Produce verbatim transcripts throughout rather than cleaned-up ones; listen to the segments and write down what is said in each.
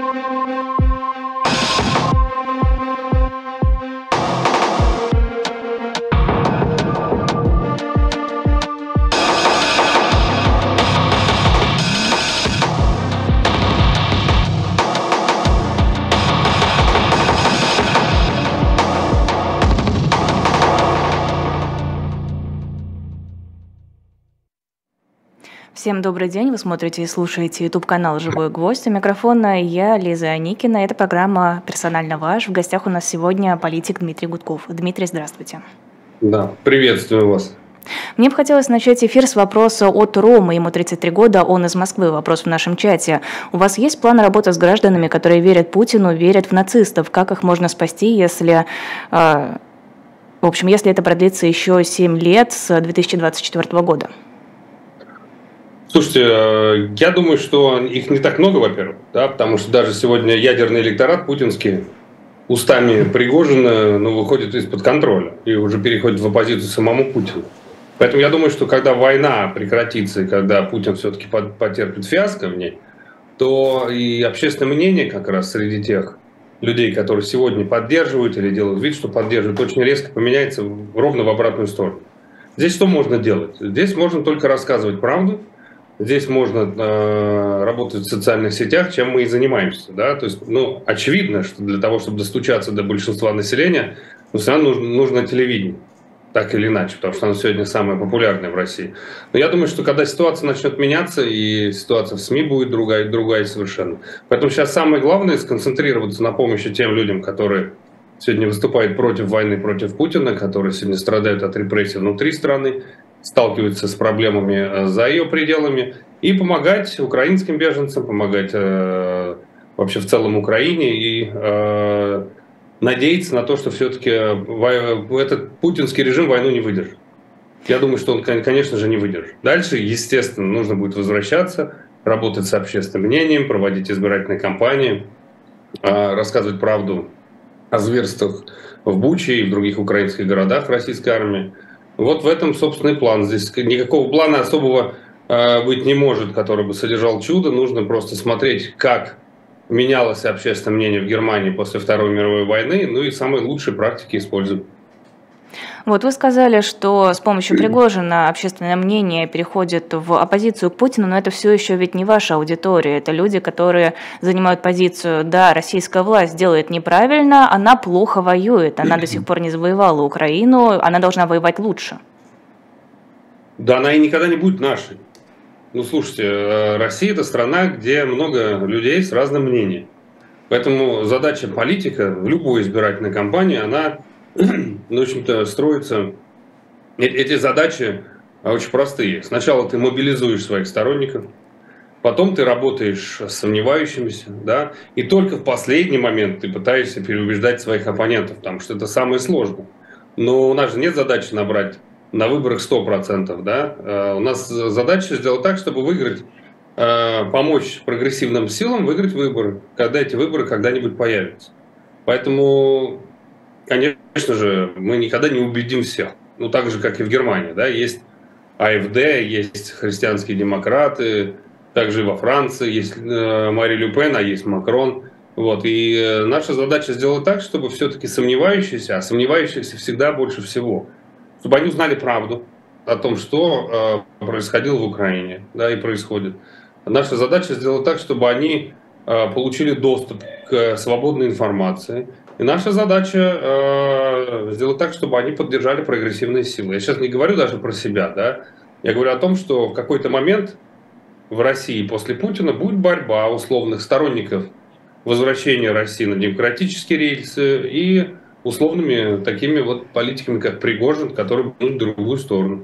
Всем добрый день, вы смотрите и слушаете YouTube-канал «Живой гвоздь». У микрофона я, Лиза Аникина. Это программа «Персонально ваш». В гостях у нас сегодня политик Дмитрий Гудков. Дмитрий, здравствуйте. Да, приветствую вас. Мне бы хотелось начать эфир с вопроса от Ромы. Ему тридцать три года, он из Москвы. Вопрос в нашем чате. У вас есть план работы с гражданами, которые верят Путину, верят в нацистов? Как их можно спасти, если... Э, в общем, если это продлится еще семь лет с две тысячи двадцать четвёртого года? Слушайте, я думаю, что их не так много, во-первых, да, потому что даже сегодня ядерный электорат путинский устами Пригожина, ну, выходит из-под контроля и уже переходит в оппозицию самому Путину. Поэтому я думаю, что когда война прекратится и когда Путин все-таки потерпит фиаско в ней, то и общественное мнение как раз среди тех людей, которые сегодня поддерживают или делают вид, что поддерживают, очень резко поменяется ровно в обратную сторону. Здесь что можно делать? Здесь можно только рассказывать правду. Здесь можно э, работать в социальных сетях, чем мы и занимаемся. Да? То есть, ну, очевидно, что для того, чтобы достучаться до большинства населения, ну, все равно нужно, нужно телевидение, так или иначе, потому что оно сегодня самое популярное в России. Но я думаю, что когда ситуация начнет меняться, и ситуация в СМИ будет другая, другая совершенно. Поэтому сейчас самое главное сконцентрироваться на помощи тем людям, которые сегодня выступают против войны, против Путина, которые сегодня страдают от репрессий внутри страны, сталкиваются с проблемами за ее пределами, и помогать украинским беженцам, помогать э, вообще в целом Украине, и э, надеяться на то, что все-таки этот путинский режим войну не выдержит. Я думаю, что он, конечно же, не выдержит. Дальше, естественно, нужно будет возвращаться, работать с общественным мнением, проводить избирательные кампании, э, рассказывать правду о зверствах в Буче и в других украинских городах российской армии. Вот в этом, собственно, и план. Здесь никакого плана особого э, быть не может, который бы содержал чудо. Нужно просто смотреть, как менялось общественное мнение в Германии после Второй мировой войны, ну и самые лучшие практики использовать. Вот вы сказали, что с помощью Пригожина общественное мнение переходит в оппозицию к Путину, но это все еще ведь не ваша аудитория. Это люди, которые занимают позицию: да, российская власть делает неправильно, она плохо воюет, она до сих пор не завоевала Украину, она должна воевать лучше. Да, она и никогда не будет нашей. Ну, слушайте, Россия – это страна, где много людей с разным мнением. Поэтому задача политика в любой избирательной кампании, она... Ну, в общем-то, строятся эти задачи очень простые. Сначала ты мобилизуешь своих сторонников, потом ты работаешь с сомневающимися, да, и только в последний момент ты пытаешься переубеждать своих оппонентов, потому что это самое сложное. Но у нас же нет задачи набрать на выборах сто процентов, да. У нас задача сделать так, чтобы выиграть, помочь прогрессивным силам выиграть выборы, когда эти выборы когда-нибудь появятся. Поэтому... Конечно же, мы никогда не убедим всех. Ну, так же, как и в Германии. Да? Есть АфД, есть христианские демократы, также и во Франции есть э, Мари Ле Пен, а есть Макрон. Вот. И э, наша задача сделать так, чтобы все-таки сомневающиеся, а сомневающихся всегда больше всего, чтобы они узнали правду о том, что э, происходило в Украине, да, и происходит. Наша задача сделать так, чтобы они э, получили доступ к свободной информации. И наша задача э, сделать так, чтобы они поддержали прогрессивные силы. Я сейчас не говорю даже про себя, да? Я говорю о том, что в какой-то момент в России после Путина будет борьба условных сторонников возвращения России на демократические рельсы и условными такими вот политиками, как Пригожин, которые будут в другую сторону.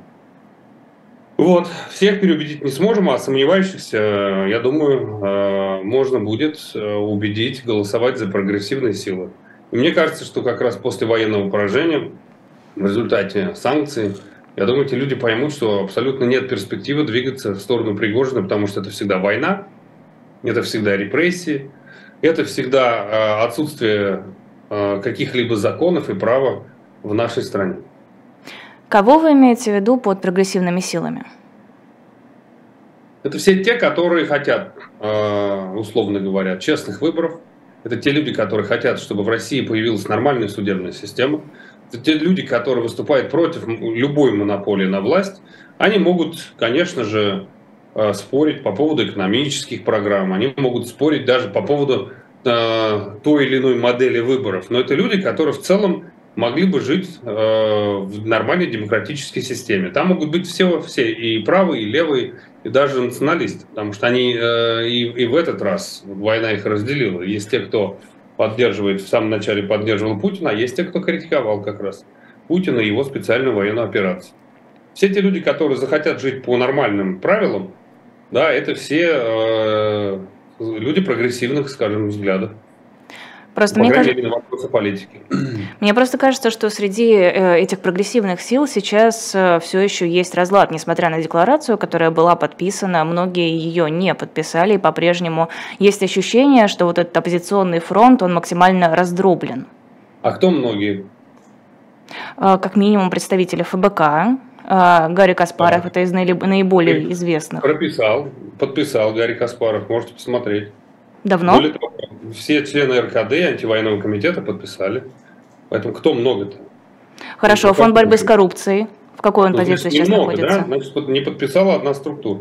Вот. Всех переубедить не сможем, а сомневающихся, я думаю, э, можно будет убедить голосовать за прогрессивные силы. И мне кажется, что как раз после военного поражения, в результате санкций, я думаю, эти люди поймут, что абсолютно нет перспективы двигаться в сторону Пригожина, потому что это всегда война, это всегда репрессии, это всегда отсутствие каких-либо законов и права в нашей стране. Кого вы имеете в виду под прогрессивными силами? Это все те, которые хотят, условно говоря, честных выборов. Это те люди, которые хотят, чтобы в России появилась нормальная судебная система. Это те люди, которые выступают против любой монополии на власть. Они могут, конечно же, спорить по поводу экономических программ. Они могут спорить даже по поводу той или иной модели выборов. Но это люди, которые в целом могли бы жить в нормальной демократической системе. Там могут быть все, все и правые, и левые, и даже националисты, потому что они и, и в этот раз война их разделила. Есть те, кто поддерживает, в самом начале поддерживал Путина, а есть те, кто критиковал как раз Путина и его специальную военную операцию. Все те люди, которые захотят жить по нормальным правилам, да, это все э, люди прогрессивных, скажем, взглядов. Просто По мне крайней кажется, мере, на вопросы политики. Мне просто кажется, что среди этих прогрессивных сил сейчас все еще есть разлад, несмотря на декларацию, которая была подписана, многие ее не подписали, и по-прежнему есть ощущение, что вот этот оппозиционный фронт, он максимально раздроблен. А кто многие? Как минимум представители эф бэ ка, Гарри Каспаров, да. Это из наиболее известных. Прописал, подписал Гарри Каспаров, можете посмотреть. Давно? Более того, все члены эр ка дэ, антивоенного комитета подписали. Поэтому кто много-то? Хорошо, ну, фонд борьбы с коррупцией. В какой он ну, позиции сейчас немного, находится? Да? Значит, не подписала одна структура.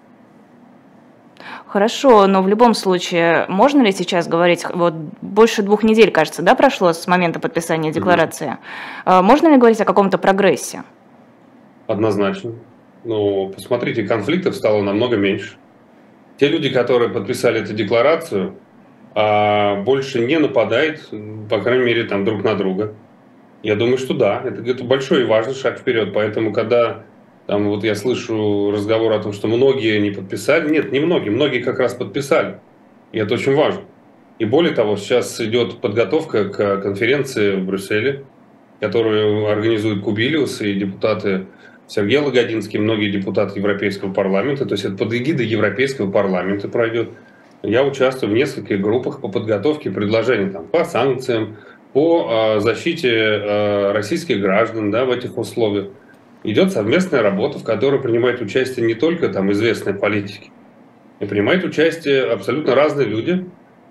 Хорошо, но в любом случае, можно ли сейчас говорить, вот больше двух недель, кажется, да, прошло с момента подписания декларации, mm-hmm. можно ли говорить о каком-то прогрессе? Однозначно. Ну, посмотрите, конфликтов стало намного меньше. Те люди, которые подписали эту декларацию, больше не нападают, по крайней мере, там, друг на друга. Я думаю, что да, это, это большой и важный шаг вперед. Поэтому, когда там, вот я слышу разговор о том, что многие не подписали, нет, не многие, многие как раз подписали. И это очень важно. И более того, сейчас идет подготовка к конференции в Брюсселе, которую организует Кубилиус и депутаты Сергей Лагодинский, многие депутаты Европейского парламента. То есть это под эгидой Европейского парламента пройдет. Я участвую в нескольких группах по подготовке предложений там, по санкциям, по э, защите э, российских граждан, да, в этих условиях. Идет совместная работа, в которой принимают участие не только там, известные политики, и принимают участие абсолютно разные люди,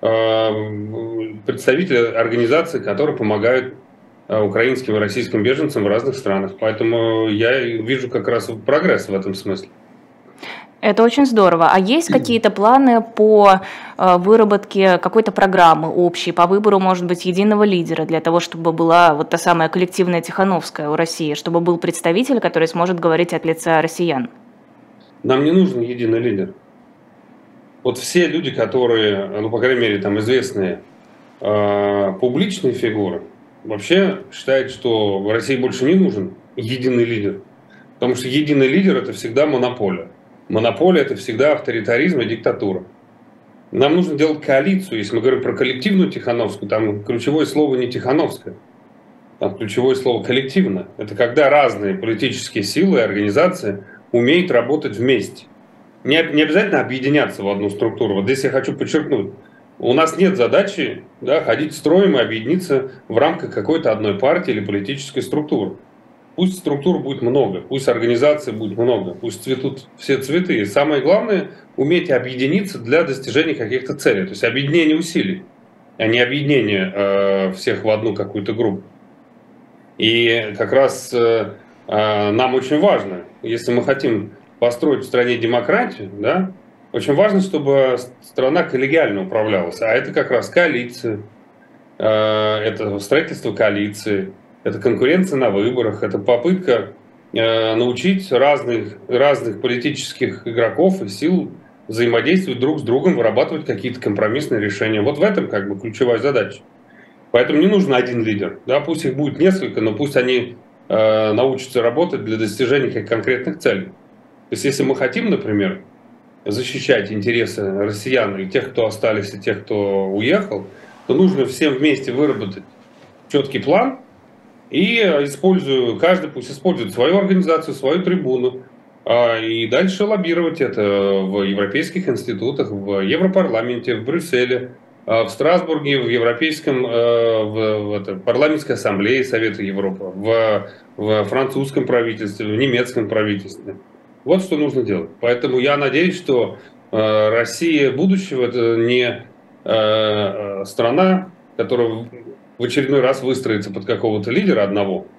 э, представители организаций, которые помогают э, украинским и российским беженцам в разных странах. Поэтому я вижу как раз прогресс в этом смысле. Это очень здорово. А есть какие-то планы по э, выработке какой-то программы общей, по выбору, может быть, единого лидера, для того, чтобы была вот та самая коллективная Тихановская у России, чтобы был представитель, который сможет говорить от лица россиян? Нам не нужен единый лидер. Вот все люди, которые, ну, по крайней мере, там известные э, публичные фигуры, вообще считают, что в России больше не нужен единый лидер. Потому что единый лидер – это всегда монополия. Монополия – это всегда авторитаризм и диктатура. Нам нужно делать коалицию. Если мы говорим про коллективную Тихановскую, там ключевое слово не Тихановская, там ключевое слово коллективно. Это когда разные политические силы и организации умеют работать вместе. Не, не обязательно объединяться в одну структуру. Вот здесь я хочу подчеркнуть. У нас нет задачи, да, ходить строем и объединиться в рамках какой-то одной партии или политической структуры. Пусть структур будет много, пусть организаций будет много, пусть цветут все цветы. И самое главное – уметь объединиться для достижения каких-то целей. То есть объединение усилий, а не объединение э, всех в одну какую-то группу. И как раз э, э, нам очень важно, если мы хотим построить в стране демократию, да, очень важно, чтобы страна коллегиально управлялась. А это как раз коалиция, э, это строительство коалиции. Это конкуренция на выборах, это попытка э, научить разных, разных политических игроков и сил взаимодействовать друг с другом, вырабатывать какие-то компромиссные решения. Вот в этом как бы ключевая задача. Поэтому не нужен один лидер. Да, пусть их будет несколько, но пусть они э, научатся работать для достижения конкретных целей. То есть если мы хотим, например, защищать интересы россиян и тех, кто остались, и тех, кто уехал, то нужно всем вместе выработать четкий план, и использую, каждый пусть использует свою организацию, свою трибуну, и дальше лоббировать это в европейских институтах, в Европарламенте, в Брюсселе, в Страсбурге, в Европейском, в, в это, парламентской ассамблее Совета Европы, в, в французском правительстве, в немецком правительстве. Вот что нужно делать. Поэтому я надеюсь, что э, Россия будущего – это не э, страна, которая в очередной раз выстроится под какого-то лидера одного,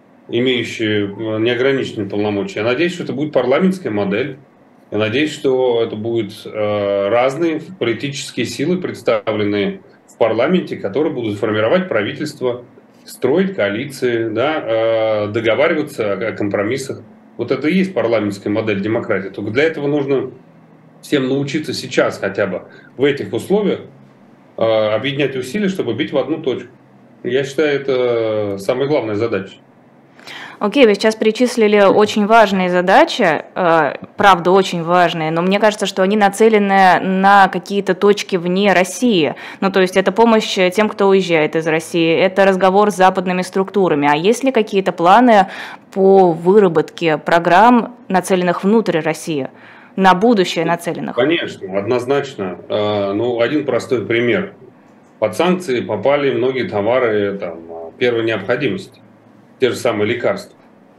имеющего неограниченные полномочия. Я надеюсь, что это будет парламентская модель. Я надеюсь, что это будут э, разные политические силы, представленные в парламенте, которые будут формировать правительство, строить коалиции, да, э, договариваться о, о компромиссах. Вот это и есть парламентская модель демократии. Только для этого нужно всем научиться сейчас хотя бы в этих условиях э, объединять усилия, чтобы бить в одну точку. Я считаю, это самая главная задача. Окей, вы сейчас перечислили очень важные задачи, э, правда, очень важные, но мне кажется, что они нацелены на какие-то точки вне России. Ну, то есть это помощь тем, кто уезжает из России, это разговор с западными структурами. А есть ли какие-то планы по выработке программ, нацеленных внутрь России, на будущее нацеленных? Конечно, однозначно. Э, ну, один простой пример. Под санкции попали многие товары там, первой необходимости. Те же самые лекарства,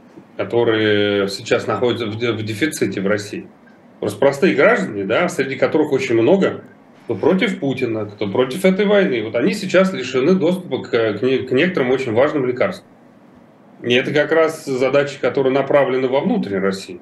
которые сейчас находятся в дефиците в России. Просто простые граждане, да, среди которых очень много, кто против Путина, кто против этой войны, вот они сейчас лишены доступа к, к некоторым очень важным лекарствам. И это как раз задачи, которые направлены вовнутрь России.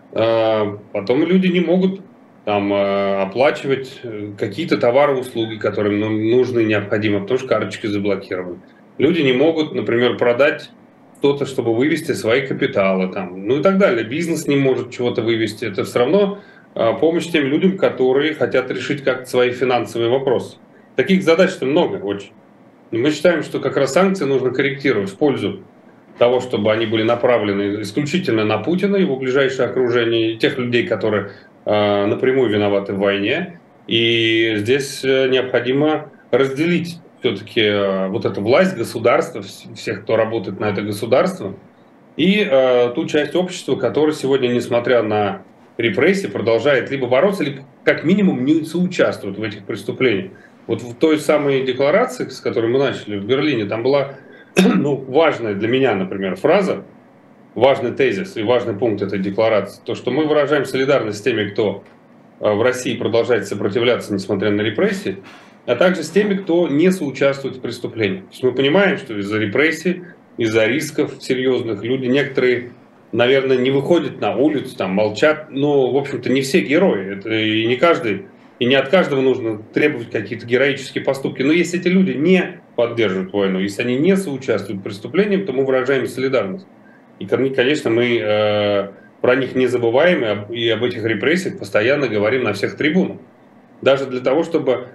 Потом люди не могут там оплачивать какие-то товары и услуги, которые им нужны и необходимы, потому что карточки заблокированы. Люди не могут, например, продать что-то, чтобы вывести свои капиталы, там, ну и так далее. Бизнес не может чего-то вывести. Это все равно а, помощь тем людям, которые хотят решить как-то свои финансовые вопросы. Таких задач-то много очень. И мы считаем, что как раз санкции нужно корректировать в пользу того, чтобы они были направлены исключительно на Путина и его ближайшее окружение, и тех людей, которые а, напрямую виноваты в войне. И здесь необходимо разделить все-таки э, вот эта власть государства, всех, кто работает на это государство, и э, ту часть общества, которая сегодня, несмотря на репрессии, продолжает либо бороться, либо как минимум не соучаствует в этих преступлениях. Вот в той самой декларации, с которой мы начали в Берлине, там была ну, важная для меня, например, фраза, важный тезис и важный пункт этой декларации, то, что мы выражаем солидарность с теми, кто э, в России продолжает сопротивляться, несмотря на репрессии, а также с теми, кто не соучаствует в преступлении. То есть мы понимаем, что из-за репрессий, из-за рисков серьезных люди, некоторые, наверное, не выходят на улицу, там, молчат, но, в общем-то, не все герои. Это и не каждый, и не от каждого нужно требовать какие-то героические поступки. Но если эти люди не поддерживают войну, если они не соучаствуют в преступлениях, то мы выражаем солидарность. И, конечно, мы э, про них не забываем, и об, и об этих репрессиях постоянно говорим на всех трибунах. Даже для того, чтобы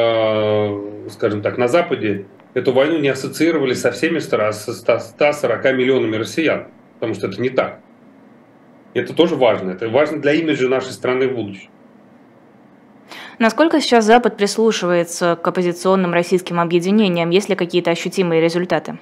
скажем так, на Западе эту войну не ассоциировали со всеми ста сорока миллионами россиян, потому что это не так. Это тоже важно. Это важно для имиджа нашей страны в будущем. Насколько сейчас Запад прислушивается к оппозиционным российским объединениям? Есть ли какие-то ощутимые результаты?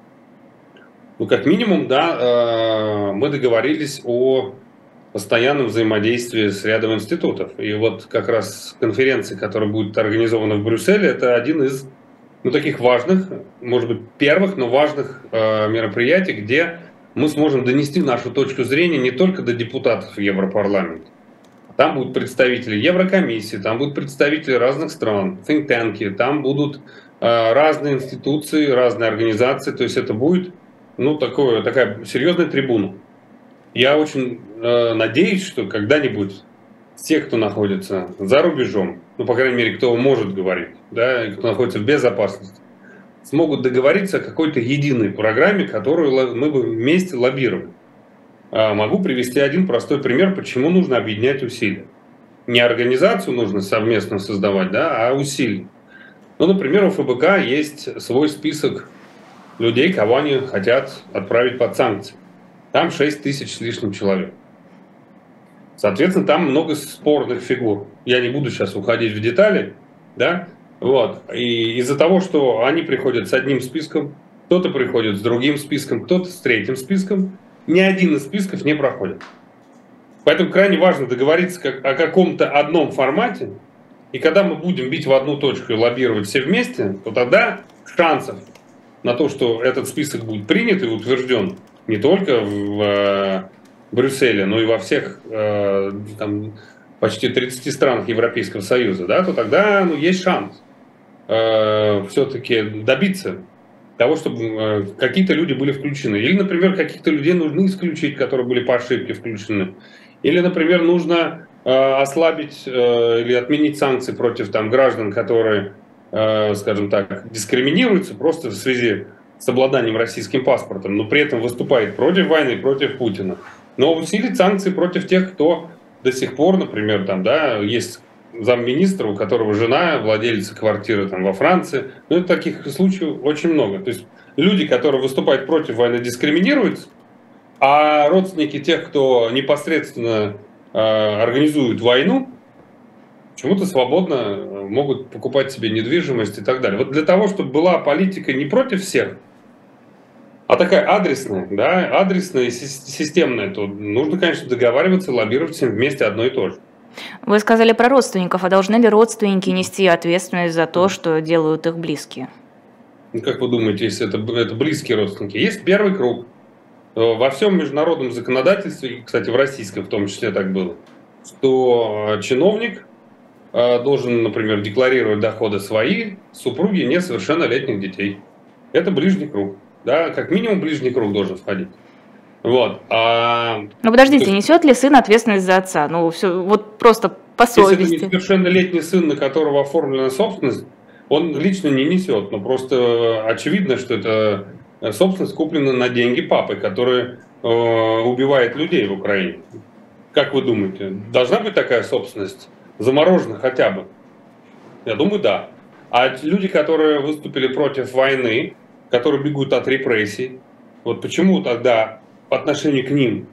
Ну, как минимум, да, мы договорились о постоянном взаимодействии с рядом институтов. И вот как раз конференция, которая будет организована в Брюсселе, это один из ну, таких важных, может быть, первых, но важных э, мероприятий, где мы сможем донести нашу точку зрения не только до депутатов Европарламента. Там будут представители Еврокомиссии, там будут представители разных стран, think-танки, там будут э, разные институции, разные организации. То есть это будет ну, такое, такая серьезная трибуна. Я очень э, надеюсь, что когда-нибудь те, кто находится за рубежом, ну, по крайней мере, кто может говорить, да, и кто находится в безопасности, смогут договориться о какой-то единой программе, которую мы бы вместе лоббировали. А могу привести один простой пример, почему нужно объединять усилия. Не организацию нужно совместно создавать, да, а усилия. Ну, например, у эф бэ ка есть свой список людей, кого они хотят отправить под санкции. Там шесть тысяч с лишним человек. Соответственно, там много спорных фигур. Я не буду сейчас уходить в детали, да, вот. И из-за того, что они приходят с одним списком, кто-то приходит с другим списком, кто-то с третьим списком, ни один из списков не проходит. Поэтому крайне важно договориться как, о каком-то одном формате, и когда мы будем бить в одну точку и лоббировать все вместе, то тогда шансов на то, что этот список будет принят и утвержден не только в Брюсселе, ну и во всех э, там, почти тридцати странах Европейского Союза, да, то тогда ну, есть шанс э, все-таки добиться того, чтобы э, какие-то люди были включены. Или, например, каких-то людей нужно исключить, которые были по ошибке включены. Или, например, нужно э, ослабить э, или отменить санкции против там, граждан, которые, э, скажем так, дискриминируются просто в связи с обладанием российским паспортом, но при этом выступает против войны, против Путина. Но усилить санкции против тех, кто до сих пор, например, там, да, есть замминистра, у которого жена владелица квартиры там, во Франции. Ну, таких случаев очень много. То есть люди, которые выступают против войны, дискриминируются, а родственники тех, кто непосредственно э, организует войну, почему-то свободно могут покупать себе недвижимость и так далее. Вот для того, чтобы была политика не против всех, а такая адресная, да, адресная и системная, то нужно, конечно, договариваться, лоббировать всем вместе одно и то же. Вы сказали про родственников, а должны ли родственники нести ответственность за то, что делают их близкие? Ну, как вы думаете, если это, это близкие родственники? Есть первый круг. Во всем международном законодательстве, кстати, в российском в том числе так было, что чиновник должен, например, декларировать доходы свои, супруги несовершеннолетних детей. Это ближний круг. Да, как минимум ближний круг должен входить. Вот. А... Ну подождите, есть... несет ли сын ответственность за отца? Ну все, вот просто по совести. Если это несовершеннолетний сын, на которого оформлена собственность, он лично не несет. Но просто очевидно, что это собственность куплена на деньги папы, который э, убивает людей в Украине. Как вы думаете, должна быть такая собственность? Заморожена хотя бы? Я думаю, да. А люди, которые выступили против войны, которые бегут от репрессий, вот почему тогда по отношению к ним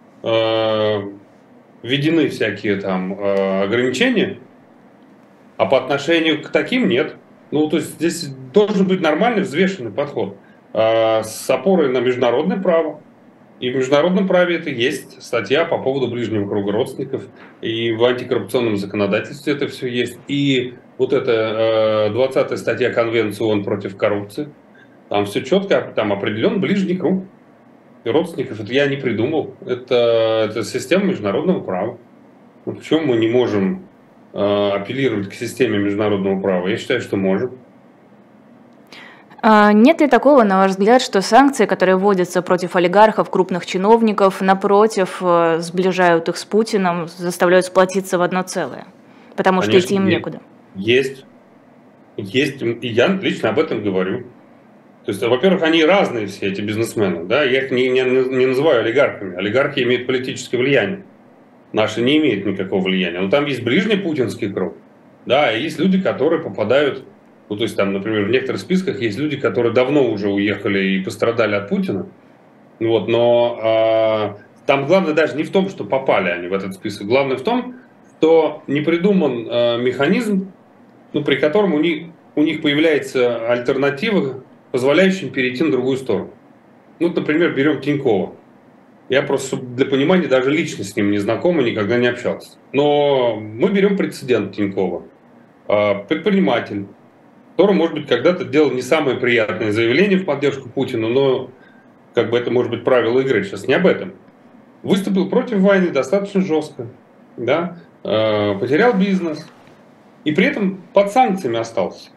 э, введены всякие там э, ограничения, а по отношению к таким нет. Ну, то есть здесь должен быть нормальный, взвешенный подход э, с опорой на международное право. И в международном праве это есть статья по поводу ближнего круга родственников, и в антикоррупционном законодательстве это все есть. И вот эта двадцатая статья Конвенции ООН против коррупции, там все четко, там определен ближний круг родственников. Это я не придумал, это, это система международного права. Ну, почему мы не можем э, апеллировать к системе международного права? Я считаю, что можем. Нет ли такого, на ваш взгляд, что санкции, которые вводятся против олигархов, крупных чиновников, напротив, сближают их с Путиным, заставляют сплотиться в одно целое? Потому Конечно, что идти им есть. некуда. Есть. Есть. И я лично об этом говорю. То есть, во-первых, они разные все, эти бизнесмены. Да? Я их не, не, не называю олигархами. Олигархи имеют политическое влияние. Наши не имеют никакого влияния. Но там есть ближний путинский круг. Да, и есть люди, которые попадают... Ну, то есть, там, например, в некоторых списках есть люди, которые давно уже уехали и пострадали от Путина. Вот, но э, там главное даже не в том, что попали они в этот список. Главное в том, что не придуман э, механизм, ну, при котором у них, у них появляется альтернатива, позволяющая перейти на другую сторону. Ну, например, берем Тинькова. Я просто для понимания даже лично с ним не знаком и никогда не общался. Но мы берем прецедент Тинькова. Э, предприниматель, который, может быть, когда-то делал не самые приятные заявления в поддержку Путина, но как бы это может быть правило игры, сейчас не об этом. Выступил против войны достаточно жестко, да, э, потерял бизнес и при этом под санкциями остался.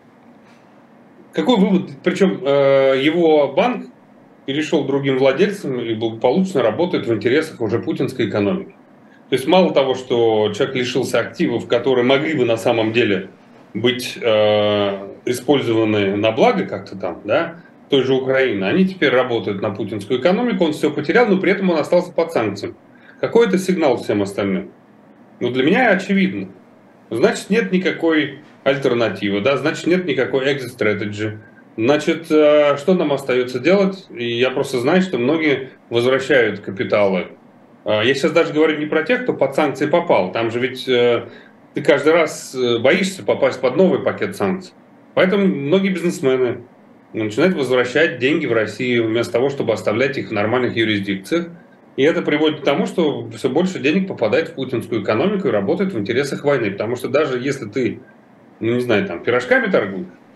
Какой вывод? Причем э, его банк перешел к другим владельцам и благополучно работает в интересах уже путинской экономики. То есть мало того, что человек лишился активов, которые могли бы на самом деле быть э, использованы на благо как-то там, да, той же Украины, они теперь работают на путинскую экономику, он все потерял, но при этом он остался под санкциями. Какой это сигнал всем остальным? Ну, для меня очевидно. Значит, нет никакой альтернативы, да, значит, нет никакой exit strategy. Значит, э, что нам остается делать? И я просто знаю, что многие возвращают капиталы. Э, я сейчас даже говорю не про тех, кто под санкции попал, там же ведь... Э, ты каждый раз боишься попасть под новый пакет санкций. Поэтому многие бизнесмены начинают возвращать деньги в Россию, вместо того, чтобы оставлять их в нормальных юрисдикциях. И это приводит к тому, что все больше денег попадает в путинскую экономику и работает в интересах войны. Потому что даже если ты, ну не знаю, там, пирожками торгуешь,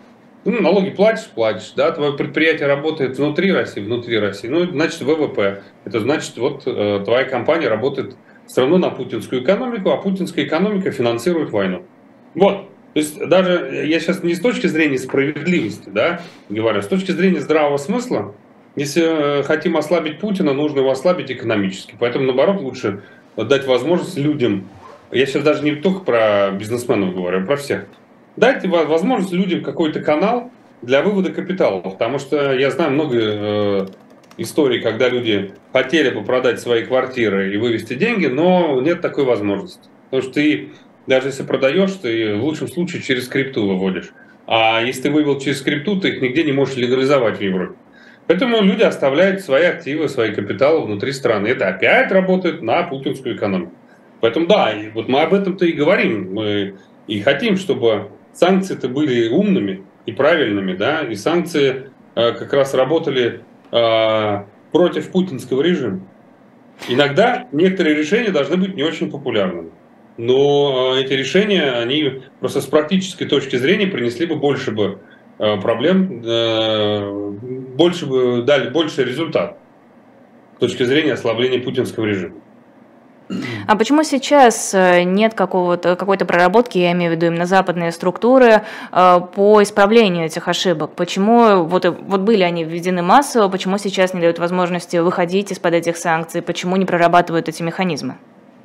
Ну, налоги платишь, платишь, да, твое предприятие работает внутри России, внутри России, ну, это значит вэ вэ пэ, это значит, вот э, твоя компания работает все равно на путинскую экономику, а путинская экономика финансирует войну. Вот, то есть даже я сейчас не с точки зрения справедливости, да, говорю, а с точки зрения здравого смысла, если э, хотим ослабить Путина, нужно его ослабить экономически, поэтому, наоборот, лучше дать возможность людям, я сейчас даже не только про бизнесменов говорю, а про всех, дайте возможность людям какой-то канал для вывода капитала, потому что я знаю много э, историй, когда люди хотели бы продать свои квартиры и вывести деньги, но нет такой возможности. Потому что ты, даже если продаешь, ты в лучшем случае через крипту выводишь. А если ты вывел через крипту, ты их нигде не можешь легализовать в Европе. Поэтому люди оставляют свои активы, свои капиталы внутри страны. Это опять работает на путинскую экономику. Поэтому да, и вот мы об этом-то и говорим. Мы и хотим, чтобы санкции-то были умными и правильными, да, и санкции э, как раз работали э, против путинского режима. Иногда некоторые решения должны быть не очень популярными, но э, эти решения, они просто с практической точки зрения принесли бы больше бы э, проблем, э, больше бы дали больше результат с точки зрения ослабления путинского режима. А почему сейчас нет какого-то, какой-то проработки, я имею в виду именно западные структуры, по исправлению этих ошибок? Почему вот, вот были они введены массово, почему сейчас не дают возможности выходить из-под этих санкций, почему не прорабатывают эти механизмы?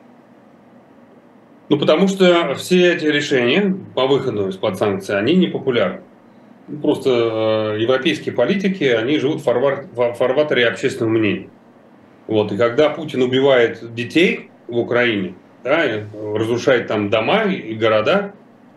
Ну, потому что все эти решения по выходу из-под санкций, они не популярны. Просто э, европейские политики, они живут в, фарвар, в фарватере общественного мнения. Вот, и когда Путин убивает детей в Украине, да, разрушает там дома и города,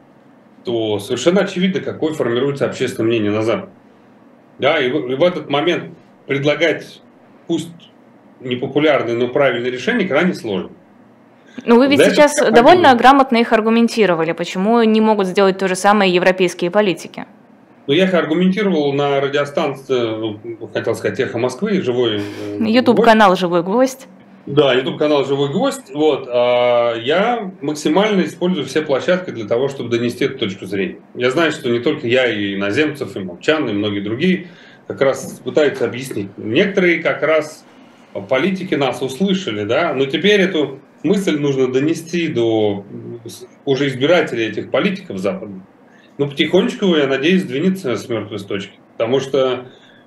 то совершенно очевидно, какое формируется общественное мнение на Западе. Да, и в, и в этот момент предлагать, пусть непопулярные, но правильные решения крайне сложно. Ну, вы ведь Дальше сейчас довольно понимаю. грамотно их аргументировали. Почему не могут сделать то же самое европейские политики? Ну, я их аргументировал на радиостанции, ну, хотел сказать, «Эхо Москвы», живой... Ютуб-канал «Живой гвоздь». Да, ютуб-канал «Живой гвоздь». Вот, а я максимально использую все площадки для того, чтобы донести эту точку зрения. Я знаю, что не только я, и Иноземцев, и Молчан, и многие другие как раз пытаются объяснить. Некоторые как раз политики нас услышали, да, но теперь эту мысль нужно донести до уже избирателей этих политиков западных. Ну, потихонечку, я надеюсь, сдвинется с мертвой точки. Потому что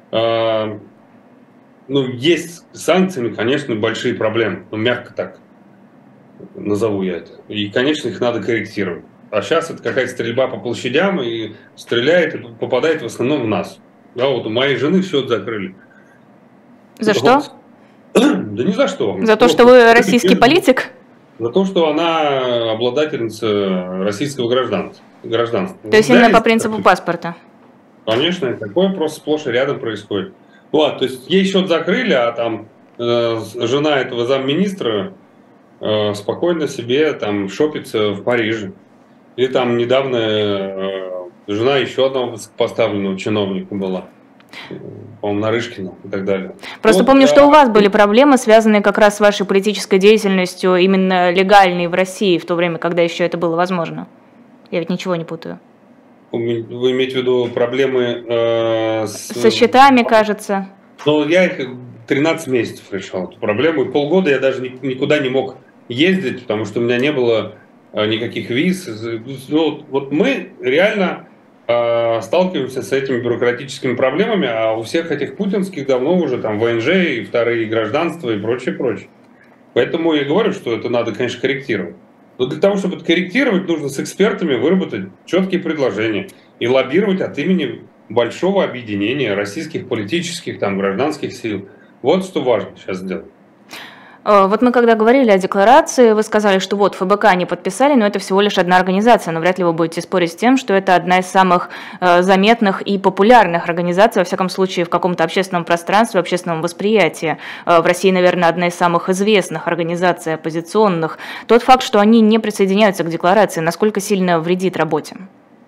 э, ну, есть с санкциями, конечно, большие проблемы. Ну, мягко так назову я это. И, конечно, их надо корректировать. А сейчас это какая-то стрельба по площадям, и стреляет, и попадает в основном в нас. Да, вот у моей жены счет закрыли. За вот. что? Да ни за что. За то, что вы российский политик? За то, что она обладательница российского гражданства. гражданства. То есть именно по принципу паспорта? Конечно, такое просто сплошь и рядом происходит. Вот, то есть ей счет закрыли, а там э, жена этого замминистра э, спокойно себе там шопится в Париже. Или там недавно э, жена еще одного высокопоставленного чиновника была. По-моему, Нарышкина и так далее. Просто вот, помню, а... что у вас были проблемы, связанные как раз с вашей политической деятельностью, именно легальной в России, в то время, когда еще это было возможно. Я ведь ничего не путаю. Вы имеете в виду проблемы э, с... Со счетами, кажется. Ну, я их тринадцать месяцев решал, эту проблему. И полгода я даже никуда не мог ездить, потому что у меня не было никаких виз. Ну, вот мы реально... сталкиваемся с этими бюрократическими проблемами, а у всех этих путинских давно уже там вэ эн жэ и вторые гражданства и прочее, прочее. Поэтому я говорю, что это надо, конечно, корректировать. Но для того, чтобы это корректировать, нужно с экспертами выработать четкие предложения и лоббировать от имени большого объединения российских политических, там, гражданских сил. Вот что важно сейчас сделать. Вот мы когда говорили о декларации, вы сказали, что вот эф бэ ка не подписали, но это всего лишь одна организация, но вряд ли вы будете спорить с тем, что это одна из самых э, заметных и популярных организаций, во всяком случае, в каком-то общественном пространстве, общественном восприятии. Э, в России, наверное, одна из самых известных организаций оппозиционных. Тот факт, что они не присоединяются к декларации, насколько сильно вредит работе?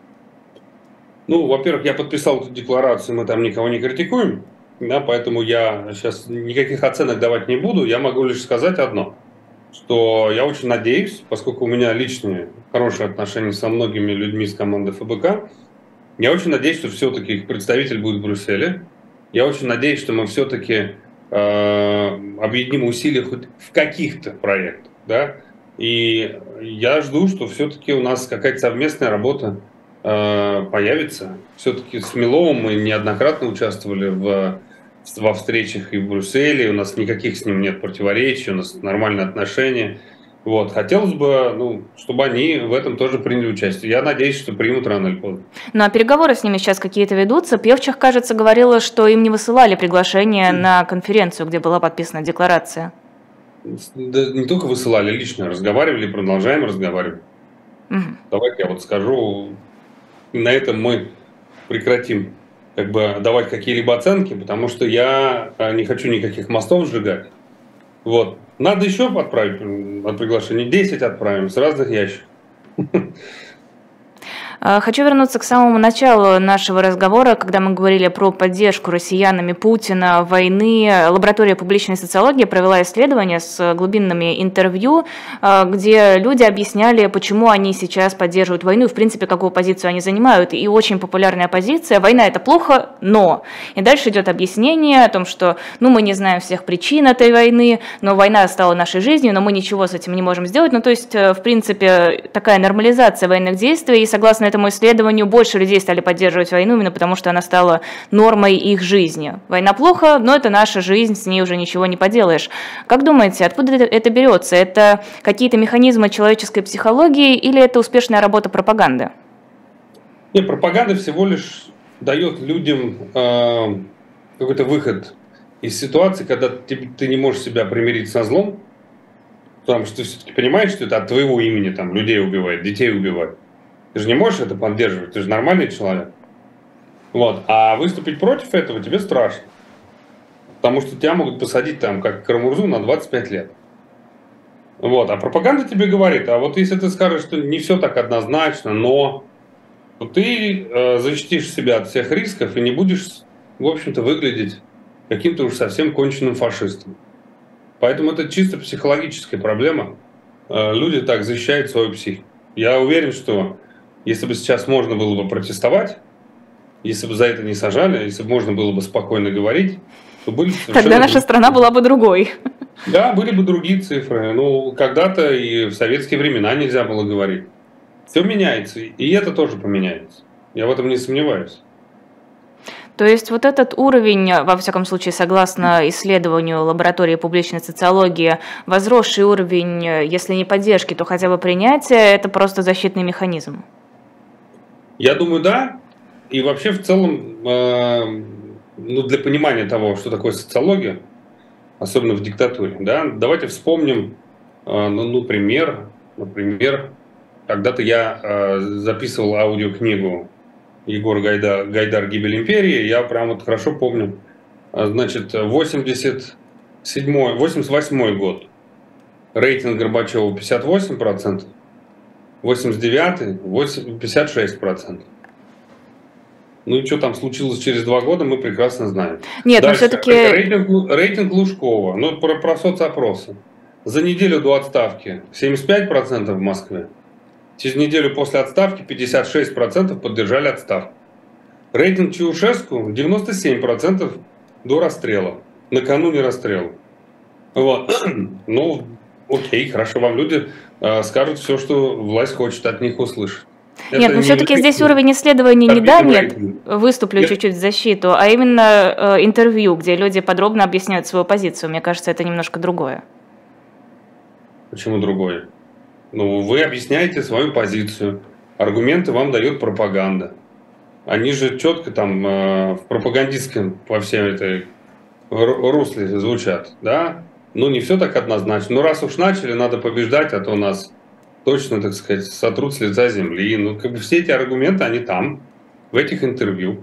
Ну, во-первых, я подписал эту декларацию, мы там никого не критикуем. Да, поэтому я сейчас никаких оценок давать не буду. Я могу лишь сказать одно, что я очень надеюсь, поскольку у меня личные хорошие отношения со многими людьми с команды эф бэ ка, Я очень надеюсь, что все-таки их представитель будет в Брюсселе. Я очень надеюсь, что мы все-таки э, объединим усилия хоть в каких-то проектах. Да? И я жду, что все-таки у нас какая-то совместная работа э, появится. Все-таки с Миловым мы неоднократно участвовали в, во встречах и в Брюсселе. У нас никаких с ним нет противоречий, у нас нормальные отношения. Вот. Хотелось бы, ну, чтобы они в этом тоже приняли участие. Я надеюсь, что примут рано или поздно. Ну а переговоры с ними сейчас какие-то ведутся? Певчих, кажется, говорила, что им не высылали приглашение на конференцию, где была подписана декларация. Да, не только высылали, лично разговаривали, продолжаем разговаривать. Угу. Давайте я вот скажу, на этом мы прекратим как бы давать какие-либо оценки, потому что я не хочу никаких мостов сжигать. Вот. Надо еще отправить от приглашения, десять отправим с разных ящиков. Хочу вернуться к самому началу нашего разговора, когда мы говорили про поддержку россиянами Путина, войны. Лаборатория публичной социологии провела исследование с глубинными интервью, где люди объясняли, почему они сейчас поддерживают войну и, в принципе, какую позицию они занимают. И очень популярная позиция: война – это плохо, но. И дальше идет объяснение о том, что ну, мы не знаем всех причин этой войны, но война стала нашей жизнью, но мы ничего с этим не можем сделать. Ну, то есть, в принципе, такая нормализация военных действий, и согласно этому исследованию больше людей стали поддерживать войну именно потому, что она стала нормой их жизни. Война плохо, но это наша жизнь, с ней уже ничего не поделаешь. Как думаете, откуда это берется? Это какие-то механизмы человеческой психологии или это успешная работа пропаганды? Нет, пропаганда всего лишь дает людям э, какой-то выход из ситуации, когда ты, ты не можешь себя примирить со злом, потому что ты все-таки понимаешь, что это от твоего имени там людей убивает, детей убивает. Ты же не можешь это поддерживать, ты же нормальный человек. Вот. А выступить против этого тебе страшно. Потому что тебя могут посадить там, как Карамурзу, на двадцать пять лет. Вот. А пропаганда тебе говорит, а вот если ты скажешь, что не все так однозначно, но то ты э, защитишь себя от всех рисков и не будешь, в общем-то, выглядеть каким-то уж совсем конченным фашистом. Поэтому это чисто психологическая проблема. Э, люди так защищают свою психику. Я уверен, что если бы сейчас можно было бы протестовать, если бы за это не сажали, если бы можно было бы спокойно говорить, то были бы совершенно... Тогда наша страна была бы другой. Да, были бы другие цифры. Ну, когда-то и в советские времена нельзя было говорить. Все меняется, и это тоже поменяется. Я в этом не сомневаюсь. То есть вот этот уровень, во всяком случае, согласно исследованию лаборатории публичной социологии, возросший уровень, если не поддержки, то хотя бы принятия, это просто защитный механизм? Я думаю, да. И вообще в целом, э, ну, для понимания того, что такое социология, особенно в диктатуре, да, давайте вспомним, э, ну, ну, пример, например, когда-то я э, записывал аудиокнигу Егор Гайдар, Гайдар «Гибель империи», я прям вот хорошо помню, значит, восемьдесят седьмой, восемьдесят восьмой год, рейтинг Горбачева пятьдесят восемь процентов, восемьдесят девятый пятьдесят шесть процентов. Ну и что там случилось через два года, мы прекрасно знаем. Нет, Дальше, но все-таки... Рейтинг, рейтинг Лужкова, ну про, про соцопросы. За неделю до отставки семьдесят пять процентов в Москве. Через неделю после отставки пятьдесят шесть процентов поддержали отставку. Рейтинг Чаушеску девяносто семь процентов до расстрела, накануне расстрела. Вот. Ну, окей, хорошо, вам люди э, скажут все, что власть хочет от них услышать. Это нет, но все-таки не здесь уровень исследований не да, нет, выступлю нет. чуть-чуть в защиту, а именно э, интервью, где люди подробно объясняют свою позицию. Мне кажется, это немножко другое. Почему другое? Ну, вы объясняете свою позицию, аргументы вам дает пропаганда. Они же четко там э, в пропагандистском во всем этой русле звучат, да? Ну, не все так однозначно. Ну, раз уж начали, надо побеждать, а то нас точно, так сказать, сотрут с лица земли. Ну, как бы все эти аргументы, они там, в этих интервью.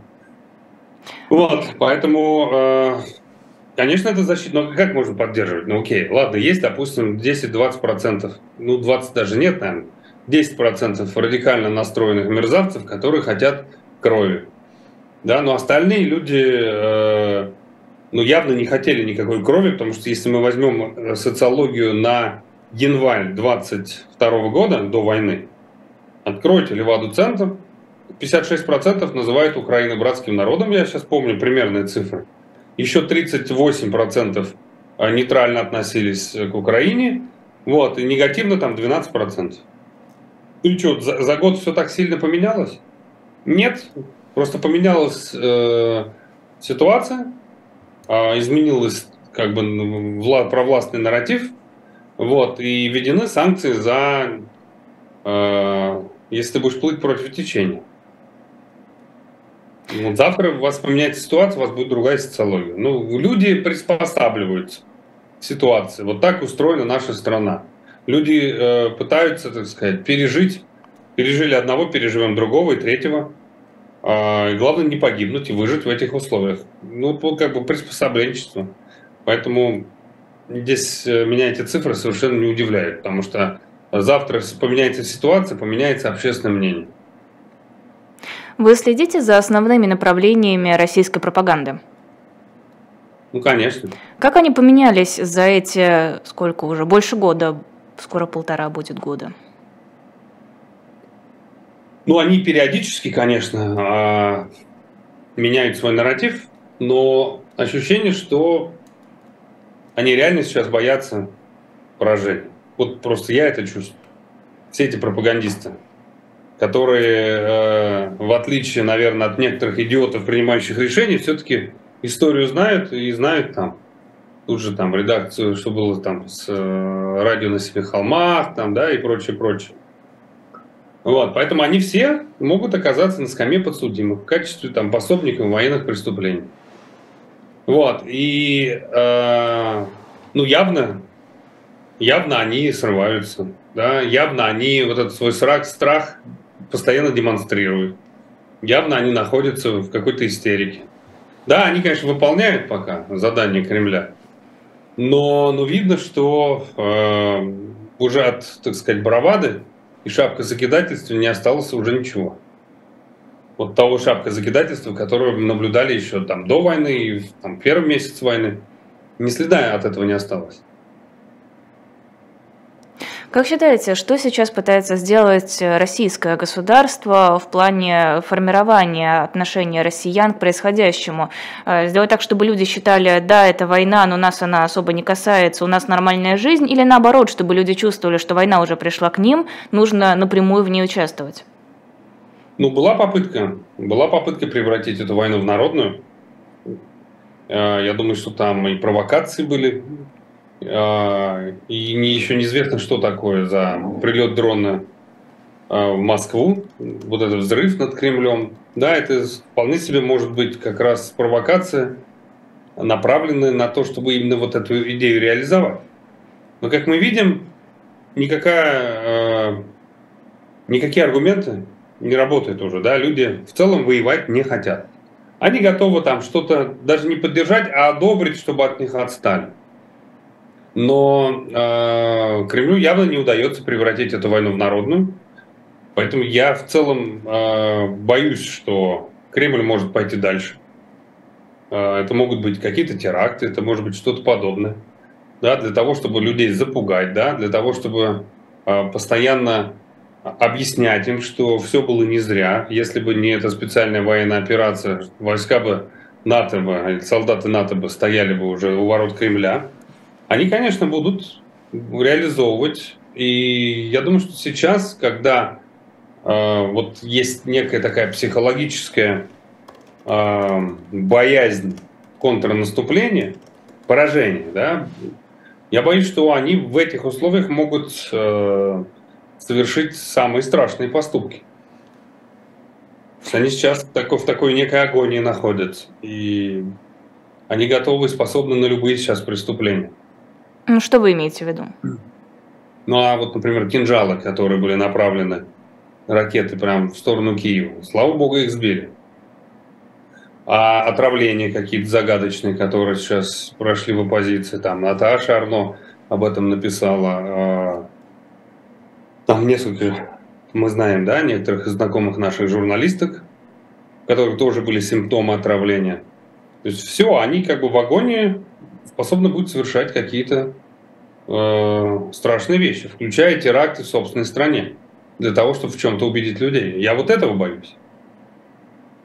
Вот, поэтому, э, конечно, это защита. Но как можно поддерживать? Ну, окей, ладно, есть, допустим, десять-двадцать процентов, ну, двадцать даже нет, наверное, десять процентов радикально настроенных мерзавцев, которые хотят крови. Да, но остальные люди, э, ну, явно не хотели никакой крови, потому что если мы возьмем социологию на январь двадцать второго года, до войны, откройте Леваду-центр, пятьдесят шесть процентов называют Украину братским народом, я сейчас помню примерные цифры. Еще тридцать восемь процентов нейтрально относились к Украине, вот, и негативно там двенадцать процентов. И что, за, за год все так сильно поменялось? Нет, просто поменялась э, ситуация, э, изменилась как бы вла- провластный нарратив, вот, и введены санкции за, э, если ты будешь плыть против течения. Вот завтра у вас поменяется ситуация, у вас будет другая социология. Ну, люди приспосабливаются к ситуации. Вот так устроена наша страна. Люди э, пытаются, так сказать, пережить. Пережили одного, переживем другого и третьего. Э, и главное не погибнуть и выжить в этих условиях. Ну, как бы приспособленчество. Поэтому здесь меня эти цифры совершенно не удивляют. Потому что завтра поменяется ситуация, поменяется общественное мнение. Вы следите за основными направлениями российской пропаганды? Ну, конечно. Как они поменялись за эти, сколько уже, больше года, скоро полтора будет года? Ну, они периодически, конечно, меняют свой нарратив, но ощущение, что они реально сейчас боятся поражения. Вот просто я это чувствую. Все эти пропагандисты, которые, в отличие, наверное, от некоторых идиотов, принимающих решения, все-таки историю знают и знают там. Тут же там редакцию, что было там с радио на Семи холмах, там, да, и прочее, прочее. Вот, поэтому они все могут оказаться на скамье подсудимых в качестве там пособников военных преступлений. Вот, и э, ну явно, явно они срываются, да, явно они вот этот свой страх, страх постоянно демонстрируют. Явно они находятся в какой-то истерике. Да, они, конечно, выполняют пока задание Кремля, но, но видно, что э, уже от, так сказать, бравады и шапкозакидательства не осталось уже ничего. Вот того шапкозакидательства, которое мы наблюдали еще там до войны и в там, первый месяц войны, ни следа от этого не осталось. Как считаете, что сейчас пытается сделать российское государство в плане формирования отношения россиян к происходящему? Сделать так, чтобы люди считали, да, это война, но нас она особо не касается, у нас нормальная жизнь, или наоборот, чтобы люди чувствовали, что война уже пришла к ним, нужно напрямую в ней участвовать? Ну, была попытка, была попытка превратить эту войну в народную. Я думаю, что там и провокации были. И не, еще неизвестно, что такое за прилет дрона в Москву, вот этот взрыв над Кремлем. Да, это вполне себе может быть как раз провокация, направленная на то, чтобы именно вот эту идею реализовать. Но, как мы видим, никакая, никакие аргументы не работают уже. Да? Люди в целом воевать не хотят. Они готовы там что-то даже не поддержать, а одобрить, чтобы от них отстали. Но э, Кремлю явно не удается превратить эту войну в народную. Поэтому я в целом э, боюсь, что Кремль может пойти дальше. Э, это могут быть какие-то теракты, это может быть что-то подобное. Да, для того, чтобы людей запугать, да, для того, чтобы э, постоянно объяснять им, что все было не зря. Если бы не эта специальная военная операция, войска бы НАТО, бы, солдаты НАТО бы стояли бы уже у ворот Кремля. Они, конечно, будут реализовывать. И я думаю, что сейчас, когда э, вот есть некая такая психологическая э, боязнь контрнаступления, поражения, да, я боюсь, что они в этих условиях могут э, совершить самые страшные поступки. Они сейчас в такой, в такой некой агонии находятся. И они готовы и способны на любые сейчас преступления. Ну, что вы имеете в виду? Ну, а вот, например, кинжалы, которые были направлены, ракеты прямо в сторону Киева. Слава богу, их сбили. А отравления какие-то загадочные, которые сейчас прошли в оппозиции, там Наташа Арно об этом написала. Там несколько, мы знаем, да, некоторых знакомых наших журналисток, у которых тоже были симптомы отравления. То есть все, они как бы в агонии способны будут совершать какие-то э, страшные вещи, включая теракты в собственной стране, для того, чтобы в чем-то убедить людей. Я вот этого боюсь.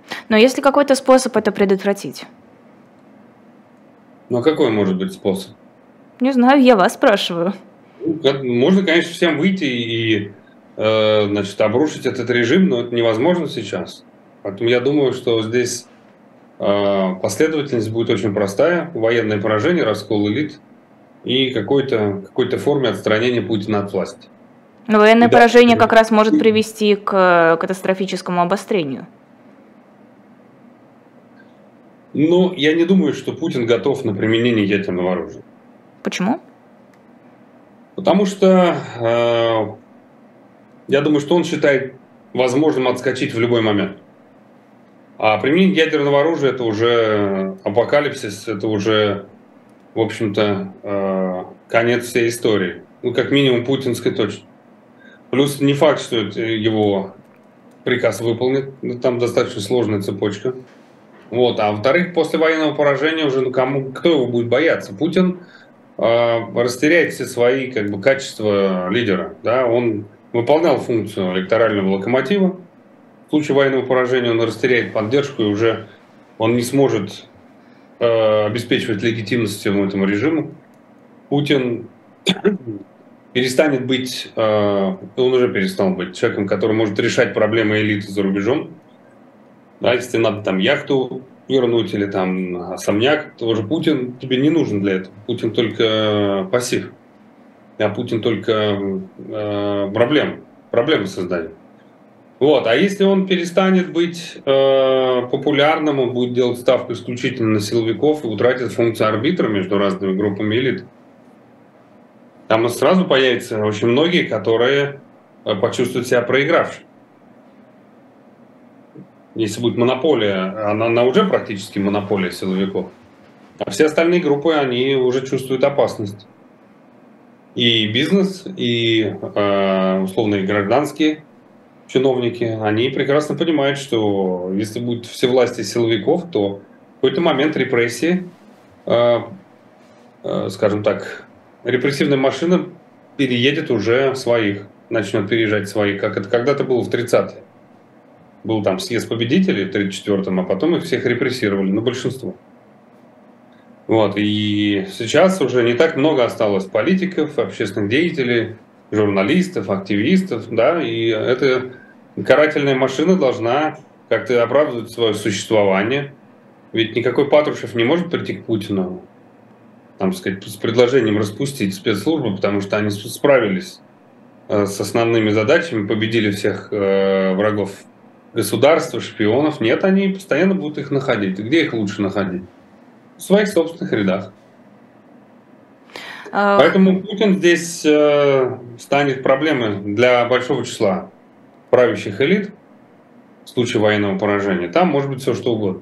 Но есть ли какой-то способ это предотвратить? Ну, а какой может быть способ? Не знаю, я вас спрашиваю. Можно, конечно, всем выйти и, э, значит, обрушить этот режим, но это невозможно сейчас. Поэтому я думаю, что здесь э, последовательность будет очень простая. Военное поражение, раскол элит и какой-то, какой-то форме отстранения Путина от власти. Но военное И поражение да, как раз может привести к катастрофическому обострению. Но я не думаю, что Путин готов на применение ядерного оружия. Почему? Потому что э, я думаю, что он считает возможным отскочить в любой момент. А применение ядерного оружия – это уже апокалипсис, это уже, в общем-то, э, конец всей истории. Ну, как минимум, путинской точно. Плюс не факт, что это его приказ выполнит. Там достаточно сложная цепочка. Вот. А во-вторых, после военного поражения уже ну, кому, кто его будет бояться? Путин э, растеряет все свои как бы, качества лидера. Да? Он выполнял функцию электорального локомотива. В случае военного поражения он растеряет поддержку, и уже он не сможет э, обеспечивать легитимность всему этому режиму. Путин перестанет быть, э, он уже перестал быть человеком, который может решать проблемы элиты за рубежом. Да, если надо там яхту вернуть или там особняк, то уже Путин тебе не нужен для этого. Путин только пассив, а Путин только э, проблем, проблемы создает. Вот. А если он перестанет быть э, популярным, он будет делать ставку исключительно на силовиков и утратит функцию арбитра между разными группами элит, там сразу появятся очень многие, которые э, почувствуют себя проигравшими. Если будет монополия, она, она уже практически монополия силовиков, а все остальные группы, они уже чувствуют опасность. И бизнес, и э, условные гражданские чиновники, они прекрасно понимают, что если будет всевластие силовиков, то в какой-то момент репрессии, э, э, скажем так, репрессивная машина переедет уже своих, начнет переезжать своих, как это когда-то было в тридцатые. Был там съезд победителей в тридцать четвёртом, а потом их всех репрессировали, ну, большинство. Вот, и сейчас уже не так много осталось политиков, общественных деятелей, журналистов, активистов, да, и эта карательная машина должна как-то оправдывать свое существование. Ведь никакой Патрушев не может прийти к Путину, там, сказать, с предложением распустить спецслужбы, потому что они справились с основными задачами, победили всех э, врагов государства, шпионов. Нет, они постоянно будут их находить. И где их лучше находить? В своих собственных рядах. А... Поэтому Путин здесь э, станет проблемой для большого числа правящих элит в случае военного поражения. Там может быть все что угодно.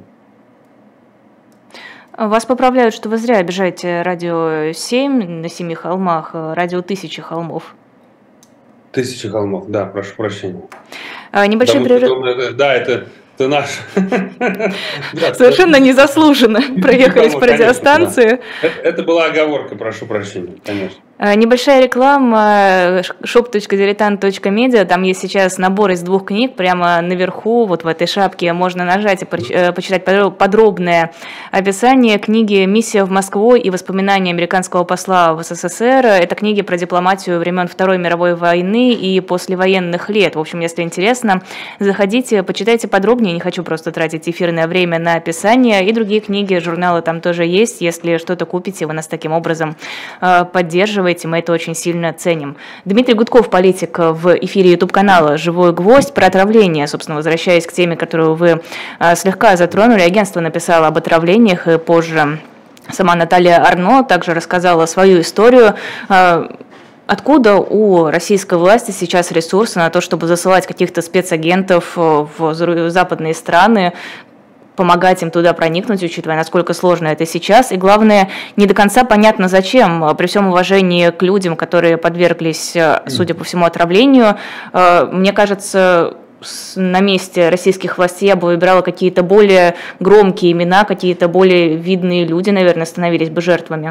Вас поправляют, что вы зря обижаете радио семь на семи холмах, радио тысячи холмов. Тысячи холмов, да, прошу прощения. А, небольшой перерыв. Да, это, это наш. Совершенно незаслуженно проехались по радиостанции. Это была оговорка, прошу прощения, конечно. Небольшая реклама шоп точка дилетант точка медиа. Там есть сейчас набор из двух книг. Прямо наверху, вот в этой шапке, можно нажать и почитать подробное описание книги «Миссия в Москву» и воспоминания американского посла в СССР. Это книги про дипломатию времен Второй мировой войны и послевоенных лет. В общем, если интересно, заходите, почитайте подробнее. Не хочу просто тратить эфирное время на описание. И другие книги, журналы там тоже есть. Если что-то купите, вы нас таким образом поддерживаете. Мы это очень сильно ценим. Дмитрий Гудков, политик, в эфире YouTube-канала «Живой гвоздь». Про отравление, собственно, возвращаясь к теме, которую вы слегка затронули. Агентство написало об отравлениях, и позже сама Наталья Арно также рассказала свою историю. Откуда у российской власти сейчас ресурсы на то, чтобы засылать каких-то спецагентов в западные страны, помогать им туда проникнуть, учитывая, насколько сложно это сейчас. И главное, не до конца понятно, зачем. При всем уважении к людям, которые подверглись, судя по всему, отравлению, мне кажется, на месте российских властей я бы выбирала какие-то более громкие имена, какие-то более видные люди, наверное, становились бы жертвами.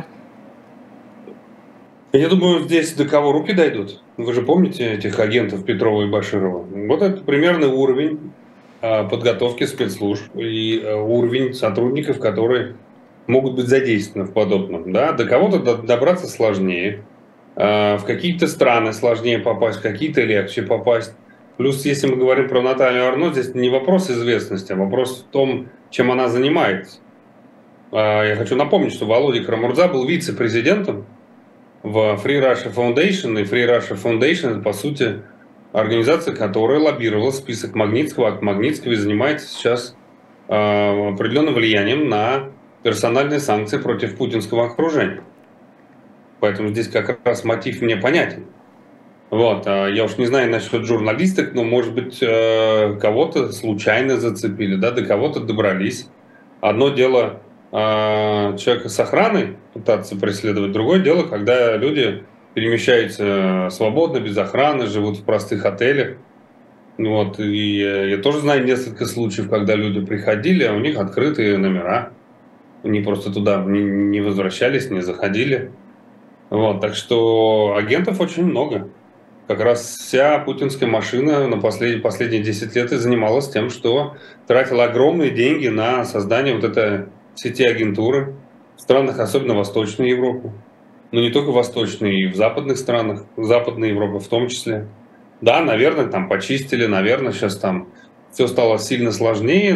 Я думаю, здесь до кого руки дойдут. Вы же помните этих агентов Петрова и Баширова? Вот это примерный уровень подготовки спецслужб и уровень сотрудников, которые могут быть задействованы в подобном. Да? До кого-то добраться сложнее, в какие-то страны сложнее попасть, в какие-то легче попасть. Плюс, если мы говорим про Наталью Арно, здесь не вопрос известности, а вопрос в том, чем она занимается. Я хочу напомнить, что Володя Карамурза был вице-президентом в Free Russia Foundation, и Free Russia Foundation – это, по сути, организация, которая лоббировала список Магнитского, а Магнитский занимается сейчас определенным влиянием на персональные санкции против путинского окружения. Поэтому здесь как раз мотив мне понятен. Вот. Я уж не знаю насчет журналисток, но, может быть, кого-то случайно зацепили, да, до кого-то добрались. Одно дело человека с охраной пытаться преследовать, другое дело, когда люди перемещаются свободно, без охраны, живут в простых отелях. Вот. И я тоже знаю несколько случаев, когда люди приходили, а у них открытые номера. Они просто туда не возвращались, не заходили. Вот. Так что агентов очень много. Как раз вся путинская машина на последние, последние десять лет и занималась тем, что тратила огромные деньги на создание вот этой сети агентуры в странах, особенно Восточной Европы. Но не только Восточной, и в западных странах, Западной Европы в том числе. Да, наверное, там почистили, наверное, сейчас там все стало сильно сложнее,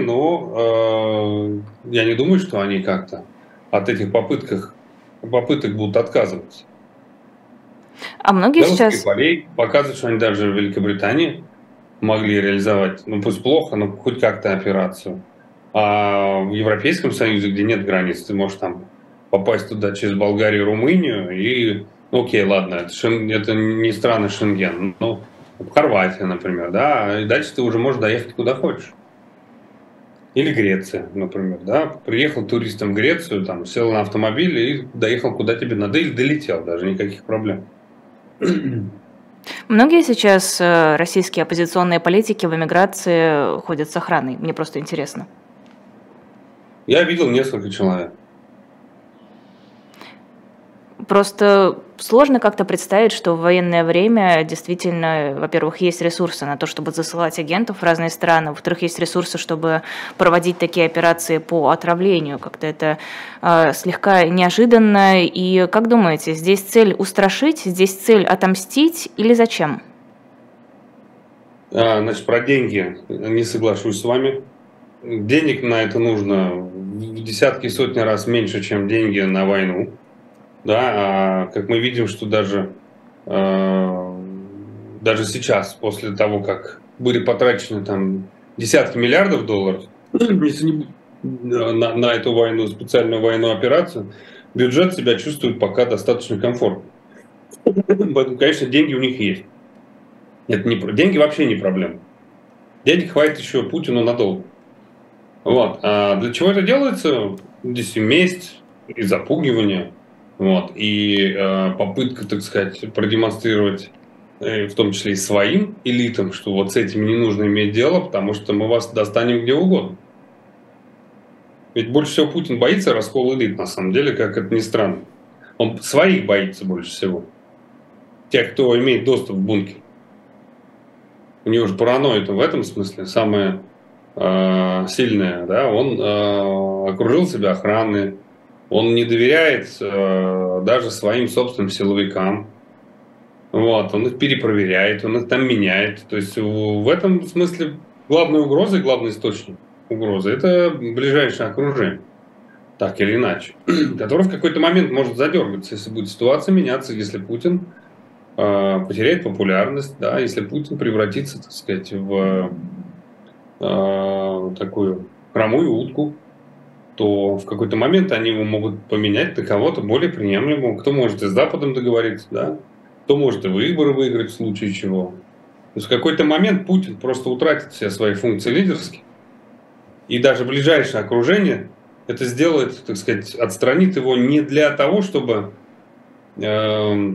но э, я не думаю, что они как-то от этих попыток, попыток будут отказываться. А многие сейчас... Полей показывают, что они даже в Великобритании могли реализовать, ну пусть плохо, но хоть как-то операцию. А в Европейском Союзе, где нет границ, ты можешь там попасть туда через Болгарию, Румынию, и, ну, окей, ладно, это, шен, это не страны Шенген, ну, Хорватия, например, да, и дальше ты уже можешь доехать куда хочешь. Или Греция, например, да, приехал туристом в Грецию, там, сел на автомобиль и доехал куда тебе надо, или долетел, даже никаких проблем. Многие сейчас российские оппозиционные политики в эмиграции ходят с охраной, мне просто интересно. Я видел несколько человек. Просто сложно как-то представить, что в военное время действительно, во-первых, есть ресурсы на то, чтобы засылать агентов в разные страны, во-вторых, есть ресурсы, чтобы проводить такие операции по отравлению. Как-то это э, слегка неожиданно. И как думаете, здесь цель устрашить, здесь цель отомстить или зачем? А, значит, про деньги не соглашусь с вами. Денег на это нужно в десятки и сотни раз меньше, чем деньги на войну. Да, а как мы видим, что даже, э, даже сейчас, после того, как были потрачены там десятки миллиардов долларов если не, на, на эту войну, специальную военную операцию, бюджет себя чувствует пока достаточно комфортно. Поэтому, конечно, деньги у них есть. Это не, деньги вообще не проблема. Денег хватит еще Путину надолго. Вот. А для чего это делается? Здесь и месть, и запугивание. Вот, и э, попытка, так сказать, продемонстрировать, э, в том числе и своим элитам, что вот с этим не нужно иметь дело, потому что мы вас достанем где угодно. Ведь больше всего Путин боится раскола элит, на самом деле, как это ни странно. Он своих боится больше всего. Тех, кто имеет доступ в бункер. У него же паранойя в этом смысле самая э, сильная. Да? Он э, окружил себя охраной. Он не доверяет э, даже своим собственным силовикам. Вот, он их перепроверяет, он их там меняет. То есть в этом смысле главная угроза и главный источник угрозы – это ближайшее окружение, так или иначе, которое в какой-то момент может задергаться, если будет ситуация меняться, если Путин э, потеряет популярность, да, если Путин превратится, так сказать, в э, такую хромую утку, то в какой-то момент они его могут поменять на кого-то более приемлемого. Кто может и с Западом договориться, да? Кто может и выборы выиграть в случае чего. То есть в какой-то момент Путин просто утратит все свои функции лидерские. И даже ближайшее окружение это сделает, так сказать, отстранит его не для того, чтобы э,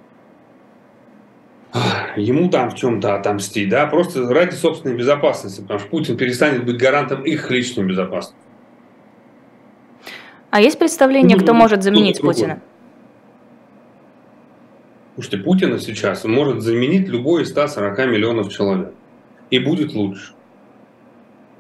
ему там в чем-то отомстить, да, просто ради собственной безопасности, потому что Путин перестанет быть гарантом их личной безопасности. А есть представление, кто может заменить Путина? Слушайте, Путина сейчас может заменить любой из ста сорока миллионов человек. И будет лучше.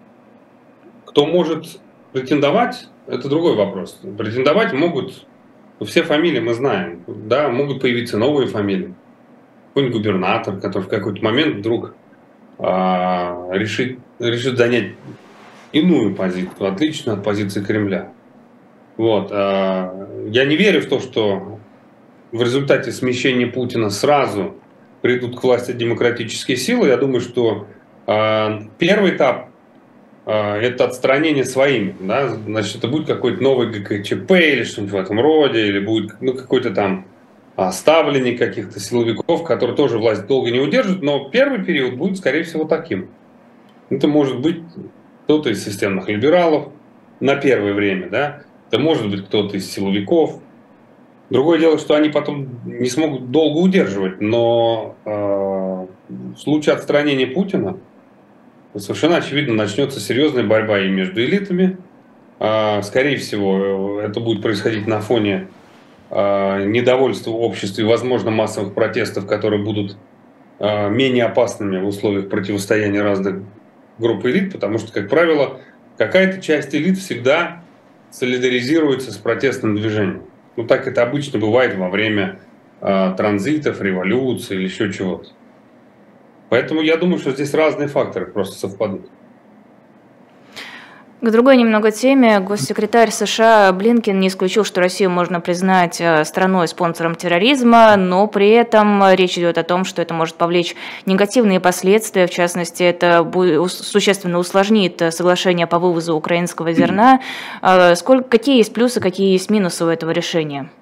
Кто может претендовать, это другой вопрос. Претендовать могут, все фамилии мы знаем, да, могут появиться новые фамилии. Какой-нибудь губернатор, который в какой-то момент вдруг а, решит, решит занять иную позицию, отличную от позиции Кремля. Вот. А, я не верю в то, что в результате смещения Путина сразу придут к власти демократические силы. Я думаю, что а, первый этап а, это отстранение своими. Да? Значит, это будет какой-то новый ГКЧП или что-нибудь в этом роде, или будет ну, какой-то там ставленник каких-то силовиков, которые тоже власть долго не удержат, но первый период будет, скорее всего, таким. Это может быть кто-то из системных либералов на первое время, да? Это может быть кто-то из силовиков. Другое дело, что они потом не смогут долго удерживать, но э, в случае отстранения Путина совершенно очевидно начнется серьезная борьба и между элитами. Э, скорее всего, это будет происходить на фоне недовольства общества и, возможно, массовых протестов, которые будут э, менее опасными в условиях противостояния разных групп элит, потому что, как правило, какая-то часть элит всегда солидаризируется с протестным движением. Ну, так это обычно бывает во время э, транзитов, революции или еще чего-то. Поэтому я думаю, что здесь разные факторы просто совпадут. К другой немного теме. Госсекретарь США Блинкен не исключил, что Россию можно признать страной-спонсором терроризма, но при этом речь идет о том, что это может повлечь негативные последствия. В частности, это существенно усложнит соглашение по вывозу украинского зерна. Сколько, какие есть плюсы, какие есть минусы у этого решения?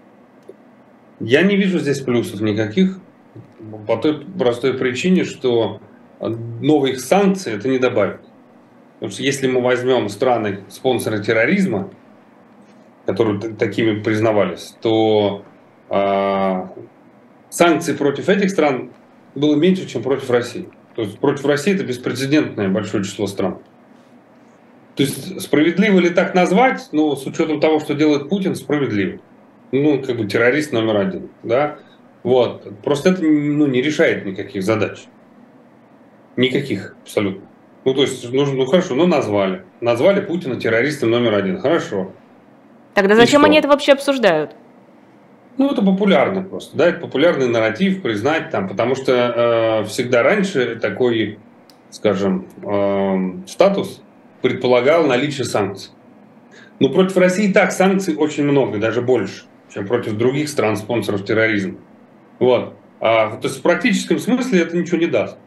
Я не вижу здесь плюсов никаких, по той простой причине, что новых санкций это не добавит. Потому что если мы возьмем страны спонсоры терроризма, которые такими признавались, то э, санкций против этих стран было меньше, чем против России. То есть против России это беспрецедентное большое число стран. То есть справедливо ли так назвать? Ну, с учетом того, что делает Путин, справедливо. Ну, как бы террорист номер один. Да? Вот. Просто это ну, не решает никаких задач. Никаких абсолютно. Ну, то есть, ну, ну хорошо, ну назвали. Назвали Путина террористом номер один. Хорошо. Тогда зачем они это вообще обсуждают? Ну, это популярно просто. Да, это популярный нарратив, признать там, потому что э, всегда раньше такой, скажем, э, статус предполагал наличие санкций. Но против России и так санкций очень много, даже больше, чем против других стран-спонсоров терроризма. Вот. А, то есть в практическом смысле это ничего не даст.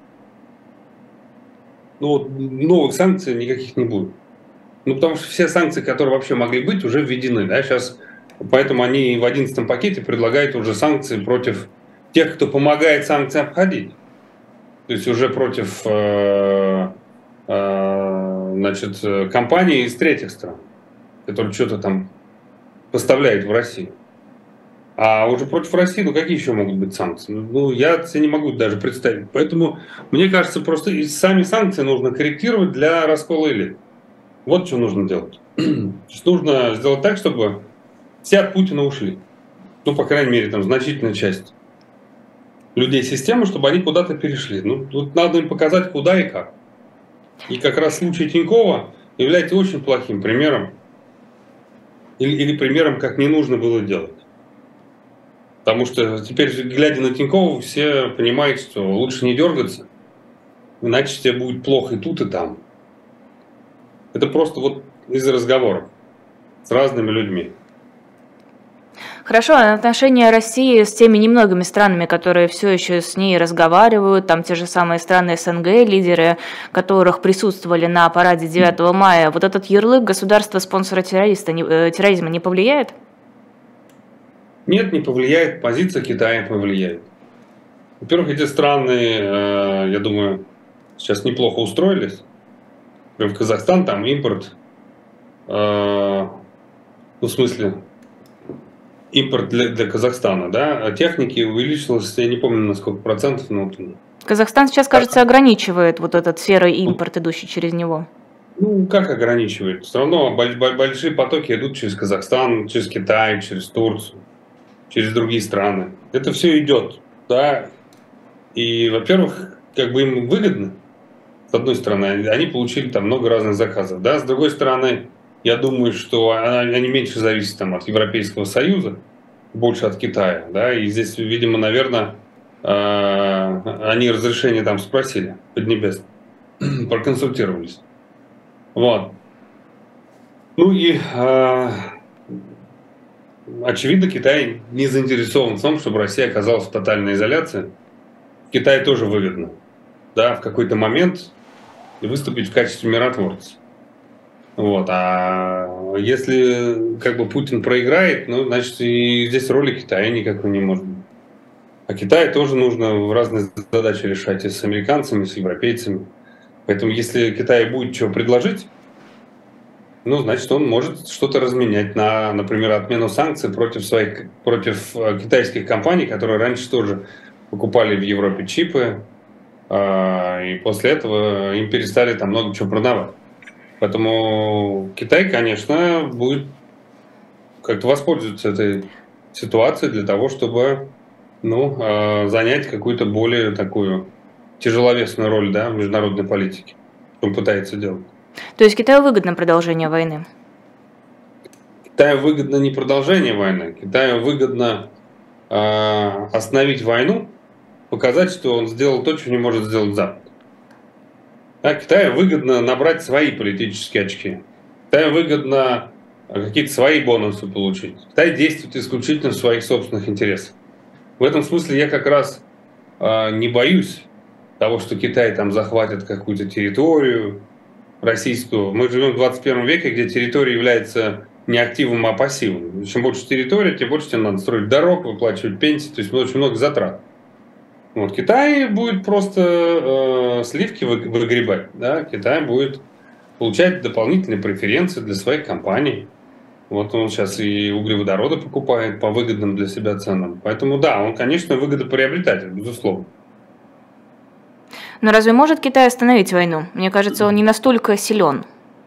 Ну, вот, новых санкций никаких не будет. Ну, потому что все санкции, которые вообще могли быть, уже введены. Да? Сейчас, поэтому они в одиннадцатом пакете предлагают уже санкции против тех, кто помогает санкции обходить. То есть уже против э, э, значит, компаний из третьих стран, которые что-то там поставляют в Россию. А уже против России, ну какие еще могут быть санкции? Ну, я себе не могу даже представить. Поэтому, мне кажется, просто и сами санкции нужно корректировать для раскола элит. Вот что нужно делать. То есть нужно сделать так, чтобы все от Путина ушли. Ну, по крайней мере, там значительная часть людей системы, чтобы они куда-то перешли. Ну, тут надо им показать, куда и как. И как раз случай Тинькова является очень плохим примером. Или, или примером, как не нужно было делать. Потому что теперь, глядя на Тинькова, все понимают, что лучше не дергаться, иначе тебе будет плохо и тут, и там. Это просто вот из-за разговоров с разными людьми. Хорошо, а отношения России с теми немногими странами, которые все еще с ней разговаривают, там те же самые страны СНГ, лидеры которых присутствовали на параде девятого мая, вот этот ярлык государства-спонсора террориста, э, терроризма не повлияет? Нет, не повлияет. Позиция Китая повлияет. Во-первых, эти страны, э, я думаю, сейчас неплохо устроились. В Казахстан там импорт, э, ну, в смысле, импорт для, для Казахстана, да, техники увеличился, я не помню на сколько процентов, но... Казахстан сейчас, кажется, ограничивает вот этот серый импорт, идущий через него. Ну, как ограничивает? Все равно большие потоки идут через Казахстан, через Китай, через Турцию, через другие страны. Это все идет, да. И, во-первых, как бы им выгодно. С одной стороны, они получили там много разных заказов. Да? С другой стороны, я думаю, что они меньше зависят там, от Европейского Союза, больше от Китая. Да? И здесь, видимо, наверное, они разрешение там спросили, Поднебесное, проконсультировались. Вот. Ну и очевидно, Китай не заинтересован в том, чтобы Россия оказалась в тотальной изоляции. Китаю тоже выгодно, да, в какой-то момент выступить в качестве миротворца. Вот. А если как бы Путин проиграет, ну, значит, и здесь роли Китая никакой не может быть. А Китаю тоже нужно разные задачи решать и с американцами, и с европейцами. Поэтому если Китай будет чего предложить, ну, значит, он может что-то разменять на, например, отмену санкций против своих, против китайских компаний, которые раньше тоже покупали в Европе чипы, и после этого им перестали там много чего продавать. Поэтому Китай, конечно, будет как-то воспользоваться этой ситуацией для того, чтобы, ну, занять какую-то более такую тяжеловесную роль, да, в международной политике, что он пытается делать. То есть Китаю выгодно продолжение войны? Китаю выгодно не продолжение войны, Китаю выгодно э, остановить войну, показать, что он сделал то, что не может сделать Запад. А Китаю выгодно набрать свои политические очки. Китаю выгодно какие-то свои бонусы получить. Китай действует исключительно в своих собственных интересах. В этом смысле я как раз э, не боюсь того, что Китай там захватит какую-то территорию российскую. Мы живем в двадцать первом веке, где территория является не активом, а пассивом. Чем больше территории, тем больше тебе надо строить дорог, выплачивать пенсии, то есть очень много затрат. Вот. Китай будет просто э, сливки выгребать, да? Китай будет получать дополнительные преференции для своих компаний. Вот он сейчас и углеводороды покупает по выгодным для себя ценам. Поэтому да, он, конечно, выгодоприобретатель, безусловно. Но разве может Китай остановить войну? Мне кажется, он не настолько силен.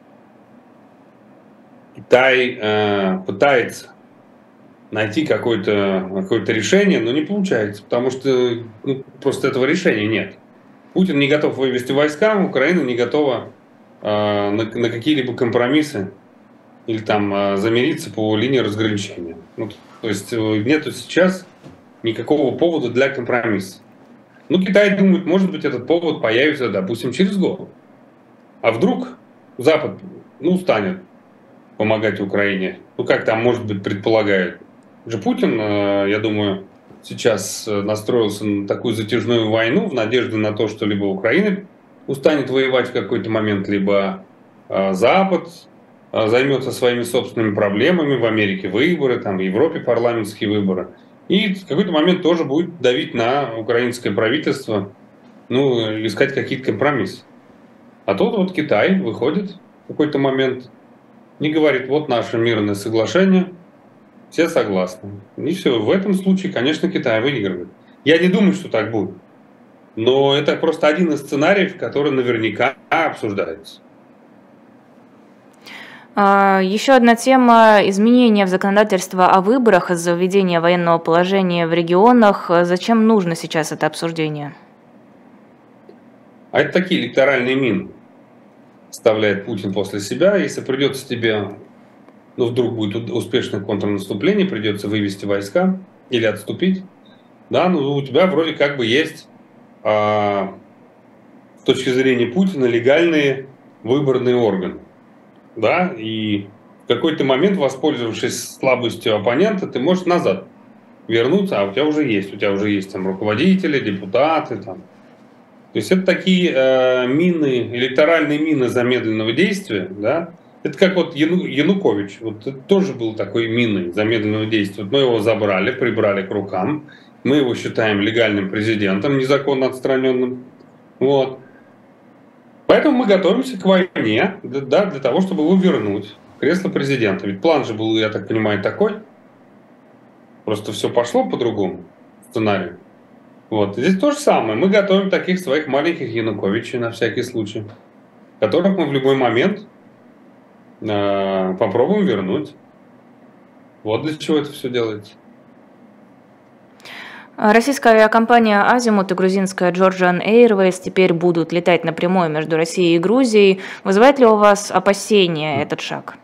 Китай э, пытается найти какое-то какое-то решение, но не получается, потому что ну, просто этого решения нет. Путин не готов вывести войска, Украина не готова э, на, на какие-либо компромиссы или там э, замириться по линии разграничения. Ну, то есть нету сейчас никакого повода для компромисса. Ну, Китай думает, может быть, этот повод появится, допустим, через год. А вдруг Запад, ну, устанет помогать Украине. Ну, как там, может быть, предполагают. Же Путин, я думаю, сейчас настроился на такую затяжную войну в надежде на то, что либо Украина устанет воевать в какой-то момент, либо Запад займется своими собственными проблемами, в Америке выборы, там, в Европе парламентские выборы. И в какой-то момент тоже будет давить на украинское правительство, ну, искать какие-то компромиссы. А тут вот Китай выходит в какой-то момент и говорит, вот наше мирное соглашение, все согласны. И все, в этом случае, конечно, Китай выигрывает. Я не думаю, что так будет. Но это просто один из сценариев, который наверняка обсуждается. Еще одна тема – изменения в законодательство о выборах из-за введения военного положения в регионах. Зачем нужно сейчас это обсуждение? А это такие электоральные мины вставляет Путин после себя. Если придется тебе, ну вдруг будет успешное контрнаступление, придется вывести войска или отступить, да, ну у тебя вроде как бы есть а, с точки зрения Путина легальные выборные органы. Да, и в какой-то момент, воспользовавшись слабостью оппонента, ты можешь назад вернуться, а у тебя уже есть, у тебя уже есть там руководители, депутаты, там. То есть это такие э, мины, электоральные мины замедленного действия, да. Это как вот Яну, Янукович, вот это тоже был такой миной замедленного действия. Вот мы его забрали, прибрали к рукам, мы его считаем легальным президентом, незаконно отстраненным, вот. Поэтому мы готовимся к войне, да, для того, чтобы его вернуть в кресло президента. Ведь план же был, я так понимаю, такой. Просто все пошло по другому сценарию. Вот. Здесь то же самое. Мы готовим таких своих маленьких Януковичей на всякий случай, которых мы в любой момент э, попробуем вернуть. Вот для чего это все делается. Российская авиакомпания «Азимут» и грузинская Georgian Airways теперь будут летать напрямую между Россией и Грузией. Вызывает ли у вас опасения этот шаг?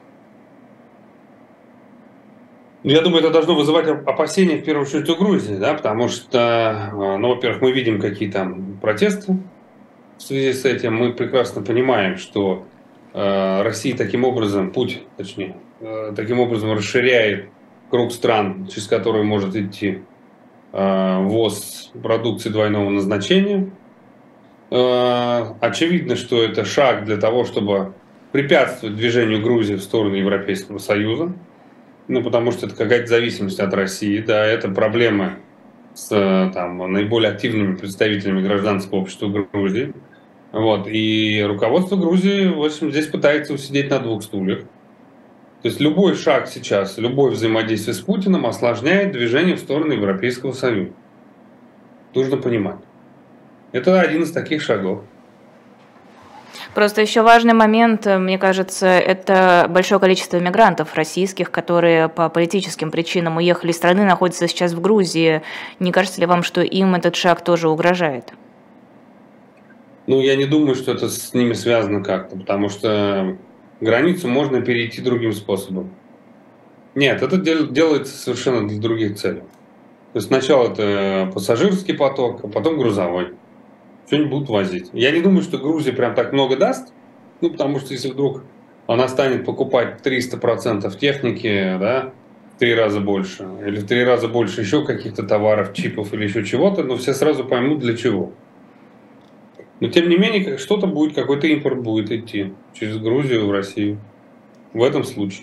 Я думаю, это должно вызывать опасения в первую очередь у Грузии, да, потому что, ну, во-первых, мы видим какие там протесты в связи с этим. Мы прекрасно понимаем, что э, Россия таким образом, путь, точнее, э, таким образом расширяет круг стран, через которые может идти э, ввоз продукции двойного назначения. Э, очевидно, что это шаг для того, чтобы препятствовать движению Грузии в сторону Европейского Союза. Ну, потому что это какая-то зависимость от России, да, это проблемы с там, наиболее активными представителями гражданского общества Грузии. Вот, и руководство Грузии, в общем, здесь пытается усидеть на двух стульях. То есть любой шаг сейчас, любое взаимодействие с Путиным осложняет движение в сторону Европейского Союза. Нужно понимать. Это один из таких шагов. Просто еще важный момент, мне кажется, это большое количество мигрантов российских, которые по политическим причинам уехали из страны, находятся сейчас в Грузии. Не кажется ли вам, что им этот шаг тоже угрожает? Ну, я не думаю, что это с ними связано как-то, потому что границу можно перейти другим способом. Нет, это делается совершенно для других целей. То есть сначала это пассажирский поток, а потом грузовой. Что-нибудь будут возить. Я не думаю, что Грузия прям так много даст, ну, потому что если вдруг она станет покупать триста процентов техники, да, в три раза больше, или в три раза больше еще каких-то товаров, чипов или еще чего-то, но все сразу поймут для чего. Но тем не менее, что-то будет, какой-то импорт будет идти через Грузию в Россию. В этом случае.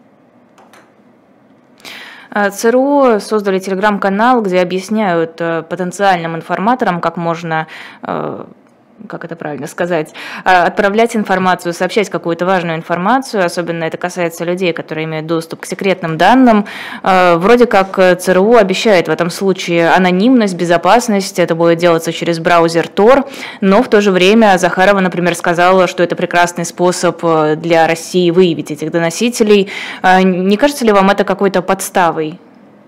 ЦРУ создали телеграм-канал, где объясняют потенциальным информаторам, как можно, как это правильно сказать, отправлять информацию, сообщать какую-то важную информацию, особенно это касается людей, которые имеют доступ к секретным данным. Вроде как ЦРУ обещает в этом случае анонимность, безопасность, это будет делаться через браузер Tor, но в то же время Захарова, например, сказала, что это прекрасный способ для России выявить этих доносителей. Не кажется ли вам это какой-то подставой?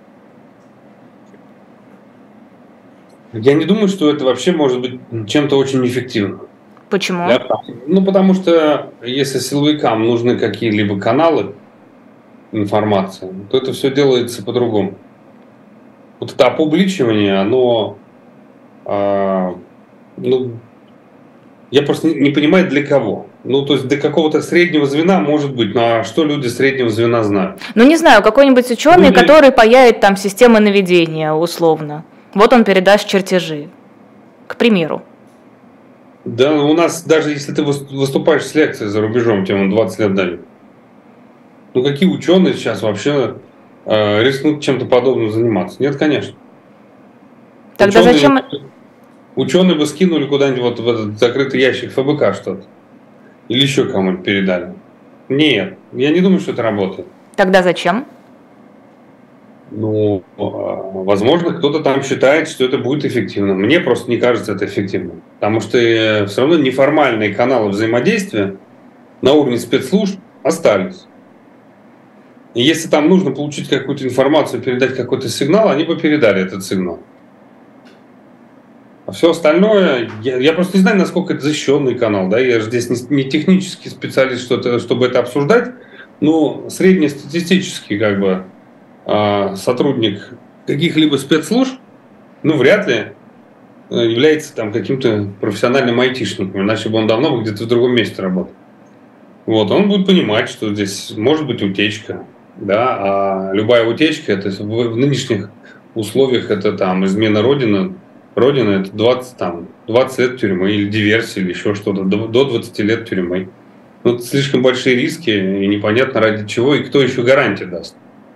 Я не думаю, что это вообще может быть чем-то очень эффективным. Почему? Да? Ну, потому что если силовикам нужны какие-либо каналы информации, то это все делается по-другому. Вот это опубличивание, оно, э, ну, я просто не, не понимаю, для кого. Ну, то есть до какого-то среднего звена может быть, но а что люди среднего звена знают? Ну, не знаю, какой-нибудь ученый, люди... который паяет там системы наведения, условно. Вот он передаст чертежи, к примеру. Да, у нас даже если ты выступаешь с лекцией за рубежом, тебе он двадцать лет дают. Ну какие ученые сейчас вообще э, рискнут чем-то подобным заниматься? Нет, конечно. Тогда ученые, зачем... Ученые бы скинули куда-нибудь вот в этот закрытый ящик ФБК что-то. Или еще кому-нибудь передали. Нет, я не думаю, что это работает. Тогда зачем? Ну, возможно, кто-то там считает, что это будет эффективно. Мне просто не кажется это эффективным. Потому что все равно неформальные каналы взаимодействия на уровне спецслужб остались. И если там нужно получить какую-то информацию, передать какой-то сигнал, они бы передали этот сигнал. А все остальное, я, я просто не знаю, насколько это защищенный канал. Да? Я же здесь не, не технический специалист, что-то, чтобы это обсуждать. Но среднестатистический, как бы, сотрудник каких-либо спецслужб, ну, вряд ли является там каким-то профессиональным айтишником, иначе бы он давно бы где-то в другом месте работал. Вот, он будет понимать, что здесь может быть утечка, да, а любая утечка, это в, в нынешних условиях это там измена Родины, Родина это двадцать, там, двадцать лет тюрьмы или диверсия, или еще что-то, до, до двадцати лет тюрьмы. Ну, это слишком большие риски, и непонятно ради чего, и кто еще гарантии даст.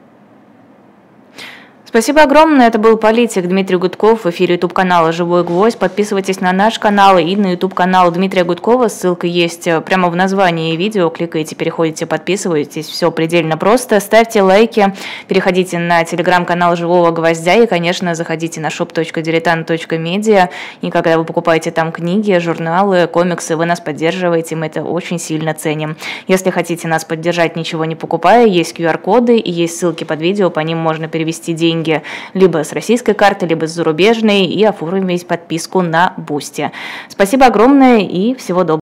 Спасибо огромное. Это был политик Дмитрий Гудков в эфире ютуб-канала «Живой гвоздь». Подписывайтесь на наш канал и на ютуб-канал Дмитрия Гудкова. Ссылка есть прямо в названии видео. Кликаете, переходите, подписывайтесь. Все предельно просто. Ставьте лайки, переходите на телеграм-канал «Живого гвоздя» и, конечно, заходите на шоп точка дилетант точка медиа. И когда вы покупаете там книги, журналы, комиксы, вы нас поддерживаете. Мы это очень сильно ценим. Если хотите нас поддержать, ничего не покупая, есть ку ар коды и есть ссылки под видео. По ним можно перевести деньги деньги либо с российской карты, либо с зарубежной, и оформить подписку на Boosty. Спасибо огромное и всего доброго.